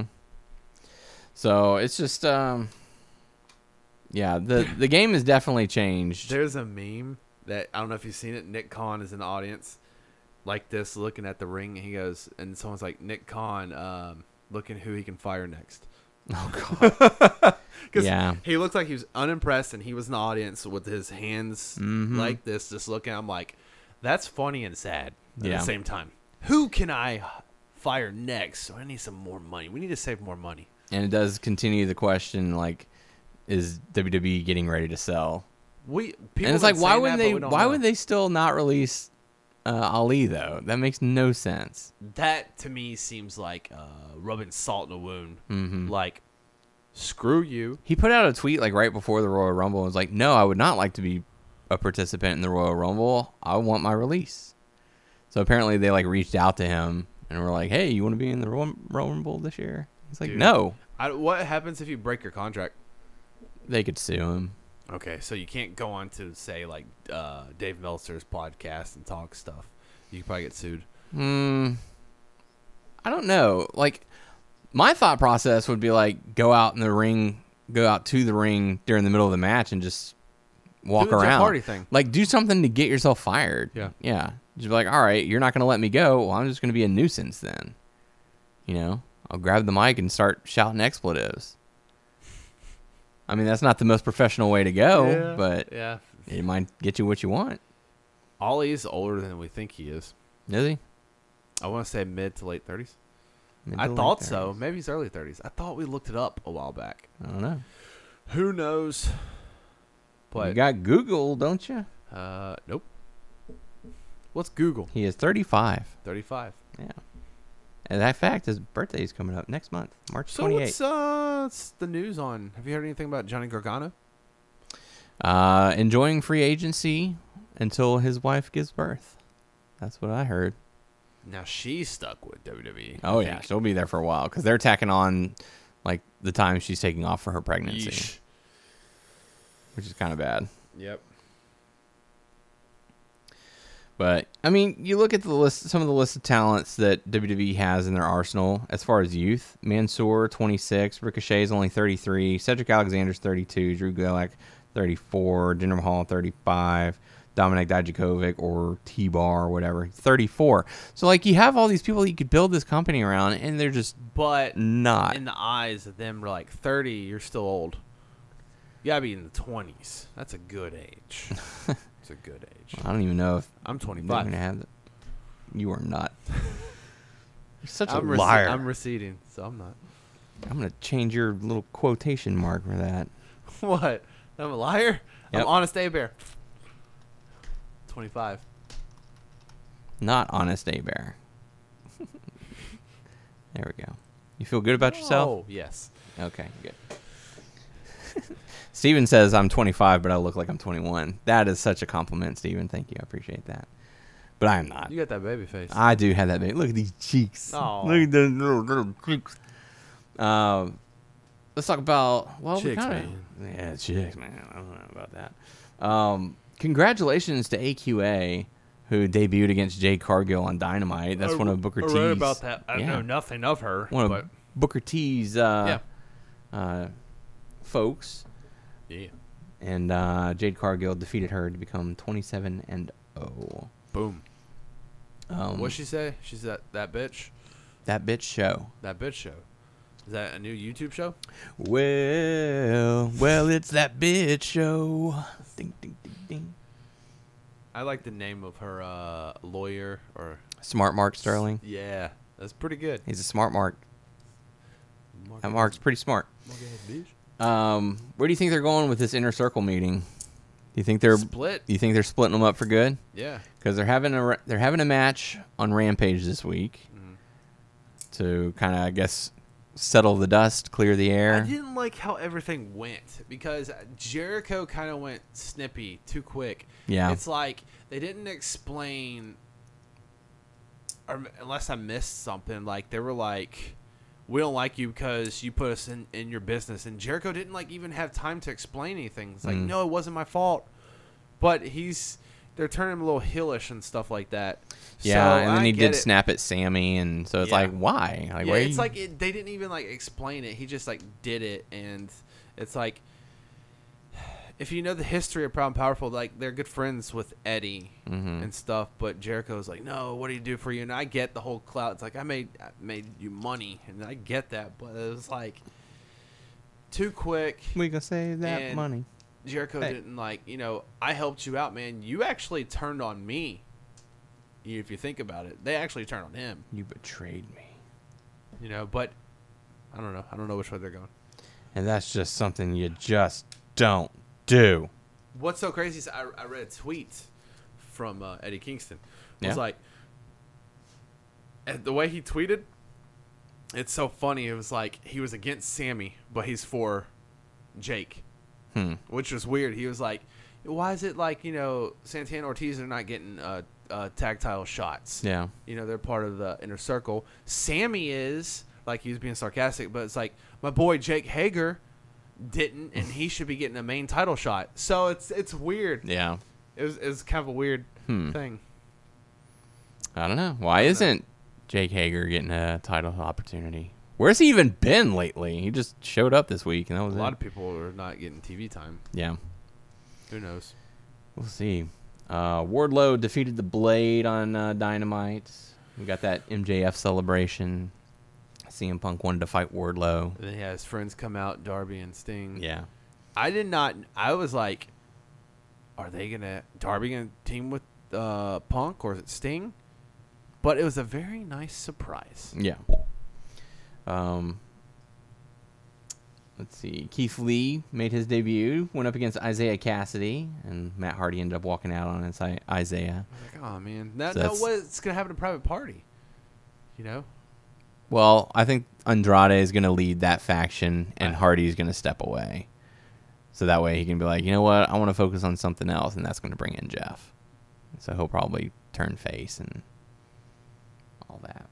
S4: So it's just, um, yeah, the the game has definitely changed.
S5: There's a meme that I don't know if you've seen it. Nick Khan is in the audience, like this, looking at the ring. And he goes, and someone's like, Nick Khan, um, looking who he can fire next.
S4: Oh God.
S5: Because
S4: Yeah.
S5: he looked like he was unimpressed, and he was in the audience with his hands
S4: Mhm.
S5: like this, just looking. I'm like, that's funny and sad at
S4: Yeah.
S5: the same time. Who can I fire next? So I need some more money. We need to save more money.
S4: And it does continue the question, like, is W W E getting ready to sell?
S5: We people
S4: And it's
S5: have
S4: like,
S5: been
S4: why
S5: saying
S4: would
S5: that, but
S4: they?
S5: we don't
S4: Why
S5: know.
S4: would they still not release uh, Ali though? That makes no sense.
S5: That to me seems like uh, rubbing salt in a wound.
S4: Mm-hmm.
S5: Like, screw you.
S4: He put out a tweet like right before the Royal Rumble and was like, "No, I would not like to be a participant in the Royal Rumble. I want my release." So apparently they like reached out to him and were like, "Hey, you want to be in the Royal Rumble this year?" He's like,
S5: Dude.
S4: "No."
S5: I, what happens if you break your contract?
S4: They could sue him.
S5: Okay, so you can't go on to say like uh, Dave Meltzer's podcast and talk stuff. You could probably get sued.
S4: Hmm. I don't know. Like, my thought process would be like, go out in the ring, go out to the ring during the middle of the match and just walk
S5: Do the Jeff
S4: around.
S5: Hardy thing.
S4: Like, do something to get yourself fired.
S5: Yeah.
S4: Yeah. Just be like, all right, you're not going to let me go. Well, I'm just going to be a nuisance then. You know, I'll grab the mic and start shouting expletives. I mean, that's not the most professional way to go, but
S5: yeah,
S4: it might get you what you want.
S5: Ollie's older than we think he is.
S4: Is he?
S5: I want to say mid to late thirties.
S4: Mid
S5: I
S4: to late
S5: thought so.
S4: thirties.
S5: Maybe he's early thirties. I thought we looked it up a while back.
S4: I don't know.
S5: Who knows? But
S4: You got Google, don't you?
S5: uh, nope. What's Google?
S4: He is thirty-five.
S5: thirty-five.
S4: Yeah. And that fact, his birthday is coming up next month, March
S5: So
S4: twenty-eighth.
S5: what's uh, what's the news on? Have you heard anything about Johnny Gargano?
S4: Uh, enjoying free agency until his wife gives birth. That's what I heard.
S5: Now she's stuck with W W E.
S4: Oh
S5: I
S4: yeah,
S5: think.
S4: she'll be there for a while because they're tacking on like the time she's taking off for her pregnancy,
S5: Yeesh.
S4: which is kind of bad.
S5: Yep.
S4: But I mean, you look at the list, some of the list of talents that W W E has in their arsenal as far as youth. Mansoor, twenty-six. Ricochet's only thirty-three. Cedric Alexander's thirty-two. Drew Gulak, thirty-four. Jinder Mahal, thirty-five. Dominic Dijakovic or T-Bar or whatever, thirty-four. So like you have all these people that you could build this company around, and they're just
S5: But
S4: not.
S5: in the eyes of them, we're like thirty. You're still old. You gotta be in the twenties. That's a good age. It's a good age.
S4: I don't even know if
S5: I'm
S4: they're
S5: twenty-five.
S4: gonna have. The, you are not. You're such a
S5: I'm, rece-
S4: liar.
S5: I'm receding, so I'm not.
S4: I'm gonna change your little quotation mark for that.
S5: What? I'm a liar?
S4: Yep.
S5: I'm Honest A Bear. twenty-five.
S4: Not Honest A Bear. There we go. You feel good about yourself?
S5: Oh, yes.
S4: Okay, good. Steven says I'm twenty-five, but I look like I'm twenty-one. That is such a compliment, Steven. Thank you. I appreciate that. But I am not.
S5: You got that baby face.
S4: I do have that big. Look at these cheeks.
S5: Aw.
S4: Look at those little, little cheeks. Um, let's talk about well, we
S5: Chicks,
S4: kinda,
S5: man.
S4: Yeah, chicks, man. I don't know about that. Um, congratulations to A Q A, who debuted against Jade Cargill on Dynamite. That's one of Booker T's.
S5: I read about that. I
S4: yeah,
S5: know nothing of her.
S4: one
S5: but
S4: of Booker T's uh,
S5: yeah.
S4: uh, folks.
S5: Yeah.
S4: And uh, Jade Cargill defeated her to become twenty-seven and oh.
S5: Boom.
S4: Um,
S5: What'd she say? She's that, that bitch?
S4: that bitch show.
S5: That bitch show. Is that a new YouTube show?
S4: Well, well, it's that bitch show. Ding, ding, ding, ding.
S5: I like the name of her uh, lawyer or
S4: Smart Mark Sterling.
S5: yeah, that's pretty good.
S4: He's a smart Mark.
S5: Mark
S4: That Mark's pretty smart.
S5: Mark bitch.
S4: Um, where do you think they're going with this inner circle meeting? Do you think they're
S5: Split.
S4: Do you think they're splitting them up for good?
S5: Yeah.
S4: Because they're having a they're having a match on Rampage this week
S5: Mhm.
S4: to kind of I guess settle the dust, clear the
S5: I
S4: air.
S5: didn't like how everything went because Jericho kind of went snippy too quick.
S4: Yeah.
S5: It's like they didn't explain, or unless I missed something, like they were like, we don't like you because you put us in, in your business. And Jericho didn't like even have time to explain anything. It's like,
S4: Mm.
S5: no, it wasn't my fault. But he's, they're turning him a little heelish and stuff like that.
S4: Yeah,
S5: So
S4: and then
S5: I
S4: he
S5: get
S4: did
S5: it.
S4: snap at Sammy, and so it's
S5: Yeah.
S4: like, why? Like,
S5: Yeah,
S4: why are
S5: it's
S4: you-
S5: like it, they didn't even like explain it. He just like did it, and it's like if you know the history of Proud and Powerful, like they're good friends with Eddie
S4: Mhm.
S5: and stuff. But Jericho's like, no, what do you do for you? And I get the whole clout. It's like I made I made you money, and I get that, but it was like too quick.
S4: we gonna save that
S5: and
S4: money?
S5: Jericho
S4: Hey.
S5: didn't like, you know, I helped you out, man. You actually turned on me. If you think about it, they actually turned on him.
S4: You betrayed me,
S5: You know, but I don't know. I don't know which way they're going.
S4: and that's just something you just don't do.
S5: What's so crazy is I, I read a tweet from uh, Eddie Kingston. It was
S4: Yeah.
S5: like, and the way he tweeted, it's so funny. It was like he was against Sammy, but he's for Jake,
S4: Hmm.
S5: which was weird. He was like, why is it like, you know, Santana Ortiz are not getting uh, uh, tactile shots?
S4: Yeah.
S5: You know, they're part of the inner circle. Sammy is, like he was being sarcastic, but it's like, my boy Jake Hager didn't, and he should be getting a main title shot. So it's it's weird.
S4: Yeah.
S5: It was, it was kind of a weird
S4: Hmm.
S5: thing.
S4: I don't know. Why isn't Jake Hager getting a title opportunity? Where's he even been lately? He just showed up this week, and that was
S5: A
S4: it.
S5: lot of people are not getting T V time.
S4: Yeah.
S5: Who knows?
S4: We'll see. Uh, Wardlow defeated the Blade on uh, Dynamite. We got that M J F celebration. C M Punk wanted to fight Wardlow.
S5: And then he has friends come out, Darby and Sting.
S4: Yeah.
S5: I did not. I was like, are they gonna Darby gonna team with uh, Punk or is it Sting? But it was a very nice surprise.
S4: Yeah. Um. Let's see. Keith Lee made his debut, went up against Isaiah Cassidy, and Matt Hardy ended up walking out on Isaiah.
S5: I was like, oh man, that,
S4: So
S5: that
S4: that's-
S5: what's gonna happen in a private party? You know.
S4: Well, I think Andrade is going to lead that faction, and Hardy's going to step away. So that way he can be like, you know what, I want to focus on something else, and that's going to bring in Jeff. So he'll probably turn face and all that.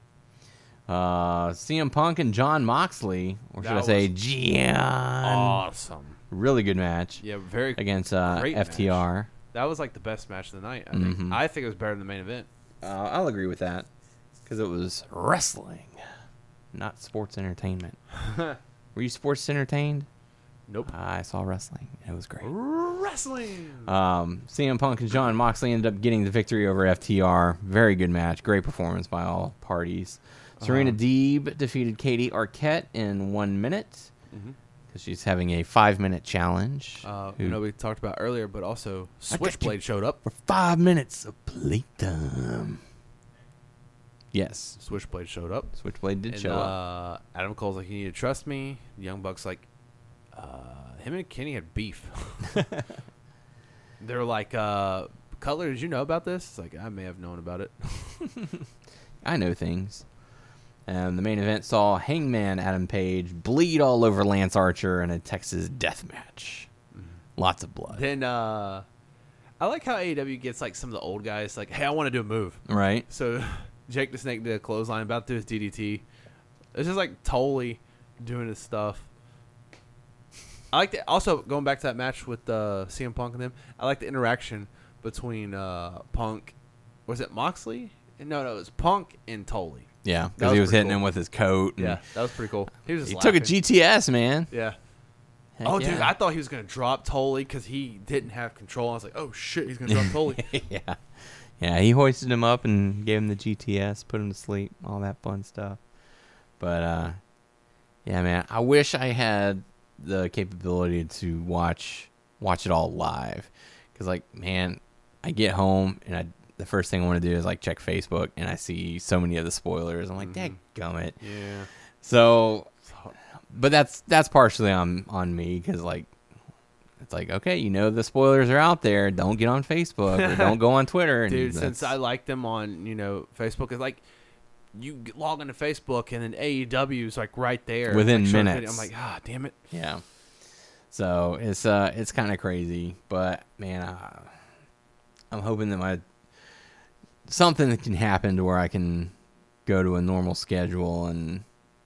S4: Uh, C M Punk and John Moxley, or should
S5: That
S4: I say
S5: was
S4: Gian.
S5: Awesome.
S4: Really good match
S5: Yeah, very
S4: against uh,
S5: great
S4: F T R.
S5: match. That was like the best match of the night. I think.
S4: Mhm.
S5: I think it was better than the main event.
S4: Uh, I'll agree with that because it was wrestling, not sports entertainment. Were you sports entertained?
S5: Nope.
S4: I saw wrestling. It was great.
S5: Wrestling.
S4: Um, C M Punk and John Moxley ended up getting the victory over F T R. Very good match. Great performance by all parties. Serena
S5: Uh-huh.
S4: Deeb defeated Katie Arquette in one minute
S5: Mhm.
S4: because she's having a five-minute challenge.
S5: Uh,
S4: Who-
S5: you know, we talked about earlier, but also Switchblade showed up.
S4: for five minutes of playtime. Yes,
S5: Switchblade showed up.
S4: Switchblade did
S5: And,
S4: show up.
S5: uh, Adam Cole's like, you need to trust me. The Young Bucks like, uh, him and Kenny had beef. They're like, uh, Cutler, did you know about this? It's like, I may have known about it.
S4: I know things. And the main event saw Hangman Adam Page bleed all over Lance Archer in a Texas death match. Lots of blood.
S5: Then uh, I like how A E W gets like some of the old guys like, hey, I want to do a move.
S4: Right?
S5: So Jake the Snake did a clothesline, about to do his D D T. It's just like totally doing his stuff. I like the, also going back to that match with uh, C M Punk and them. I like the interaction between uh, Punk. Was it Moxley? No, no, it was Punk and Tully.
S4: Yeah,
S5: That
S4: because
S5: was
S4: he was
S5: pretty
S4: hitting
S5: cool.
S4: him with his coat. and
S5: Yeah, that was pretty cool. He was just
S4: He took a
S5: laughing.
S4: G T S, man.
S5: Yeah.
S4: Heck
S5: Oh, dude,
S4: yeah.
S5: I thought he was gonna drop Tully because he didn't have control. I was like, oh shit, he's gonna drop Tully.
S4: yeah. Yeah, he hoisted him up and gave him the G T S, put him to sleep, all that fun stuff. But, uh, yeah, man, I wish I had the capability to watch watch it all live. Because, like, man, I get home and I the first thing I want to do is, like, check Facebook, and I see so many of the spoilers. I'm like,
S5: Mhm.
S4: dadgummit.
S5: Yeah.
S4: So, but that's that's partially on on me because like it's like okay, you know the spoilers are out there. Don't get on Facebook or don't go on Twitter. And
S5: Dude, since
S4: that's-
S5: I like them on, you know, Facebook, it's like you g- log into Facebook and then A E W is like right there
S4: Within
S5: like, showing
S4: minutes.
S5: video. I'm like, ah, damn it.
S4: yeah. So it's uh it's kind of crazy, but man, uh, I'm hoping that my something that can happen to where I can go to a normal schedule and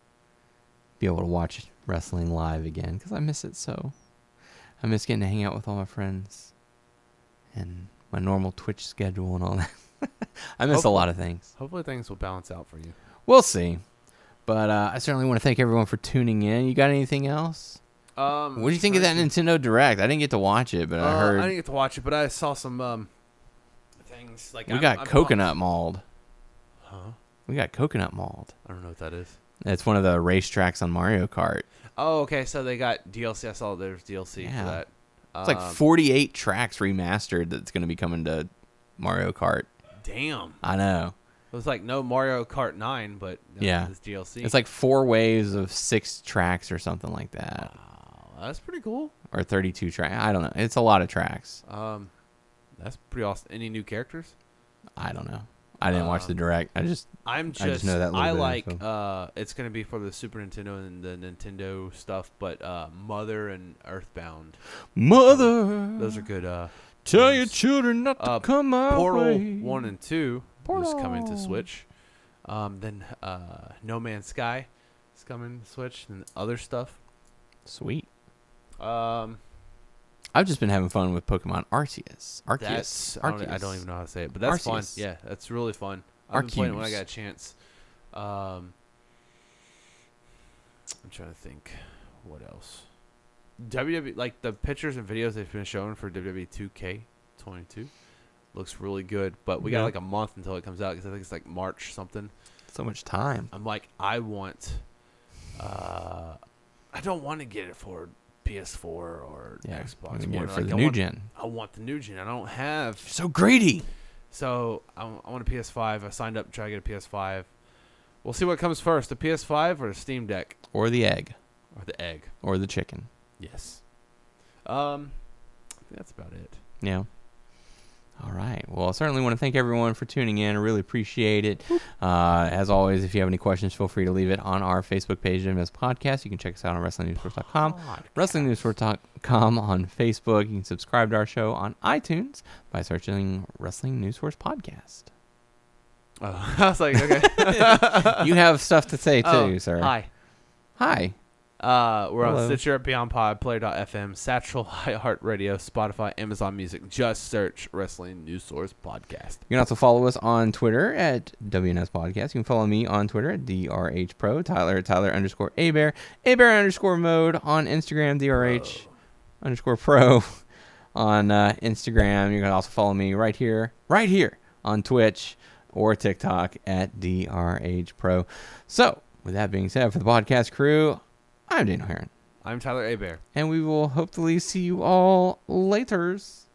S4: be able to watch wrestling live again because I miss it so. I miss getting to hang out with all my friends and my normal Twitch schedule and all that. I miss
S5: Hopefully-
S4: a lot of things.
S5: Hopefully things will balance out for you.
S4: We'll see. But uh, I certainly want to thank everyone for tuning in. You got anything else?
S5: Um,
S4: What do you think of that
S5: trying to-
S4: Nintendo Direct? I didn't get to watch it, but I
S5: Uh,
S4: heard
S5: I didn't get to watch it, but I saw some um things like
S4: we
S5: I'm-
S4: got
S5: I'm
S4: coconut mauled.
S5: Huh?
S4: We got coconut mauled.
S5: I don't know what that is.
S4: It's one of the racetracks on Mario Kart.
S5: Oh, okay. So they got D L C. I saw there's D L C
S4: Yeah.
S5: for that.
S4: It's like
S5: Um,
S4: forty-eight tracks remastered that's going to be coming to Mario Kart.
S5: Damn.
S4: I know.
S5: It was like no Mario Kart nine, but uh,
S4: Yeah.
S5: it's D L C.
S4: It's like four waves of six tracks or something like that.
S5: wow, that's pretty cool.
S4: Or thirty-two tracks. I don't know. It's a lot of tracks.
S5: Um, that's pretty awesome. Any new characters?
S4: I don't know. I didn't watch the
S5: Um,
S4: Direct. I just
S5: I'm just,
S4: I just know that little
S5: I
S4: bit of
S5: like
S4: info.
S5: uh it's gonna be for the Super Nintendo and the Nintendo stuff, but uh Mother and Earthbound.
S4: Mother.
S5: Those are good uh
S4: Tell your
S5: games.
S4: children not to
S5: Uh,
S4: come my
S5: Portal
S4: way.
S5: one and two is coming to
S4: Portal.
S5: Switch. Um then uh No Man's Sky is coming to Switch and other stuff.
S4: Sweet.
S5: Um
S4: I've just been having fun with Pokemon Arceus. Arceus.
S5: that's I don't, I
S4: Arceus.
S5: don't even know how to say it, but that's fun.
S4: Arceus.
S5: Yeah, that's really fun. I've been playing it when I
S4: Arceus.
S5: got a chance. Um I'm trying to think what else. W W E, like the pictures and videos they've been showing for W W E two K twenty-two looks really good, but we
S4: Yeah.
S5: got like a month until it comes out because I think it's like March something.
S4: So much time.
S5: I'm like, I want, uh, I don't want to get it for P S four or
S4: Yeah,
S5: Xbox
S4: you get
S5: One.
S4: it for
S5: Like,
S4: the
S5: I
S4: new
S5: want,
S4: gen.
S5: I want the new gen. I don't have.
S4: So greedy.
S5: So I, I want a P S five. I signed up to try to get a P S five. We'll see what comes first, the P S five or the Steam Deck
S4: Or the egg.
S5: or the egg.
S4: Or the chicken.
S5: Yes. Um, I think that's about it.
S4: Yeah. All right. Well, I certainly want to thank everyone for tuning in. I really appreciate it. Uh, as always, if you have any questions, feel free to leave it on our Facebook page, M S Podcast. You can check us out on wrestling news source dot com. wrestling news source dot com on Facebook. You can subscribe to our show on iTunes by searching Wrestling News Source Podcast.
S5: Oh, I was like, okay.
S4: You have stuff to say, too,
S5: Oh,
S4: sir.
S5: Hi.
S4: Hi.
S5: Uh, we're
S4: Hello.
S5: on Stitcher, Beyond Pod, Player dot F M, Satchel, iHeartRadio, Spotify, Amazon Music. Just search Wrestling News Source Podcast.
S4: You can also follow us on Twitter at W N S Podcast. You can follow me on Twitter at D R H Pro, Tyler at Tyler underscore Abear, Abear underscore mode on Instagram, D R H underscore Pro on uh, Instagram. You can also follow me right here, right here on Twitch or TikTok at D R H Pro. So, with that being said, for the podcast crew, I'm Daniel Heron.
S5: I'm Tyler Abear.
S4: And we will hopefully see you all laters.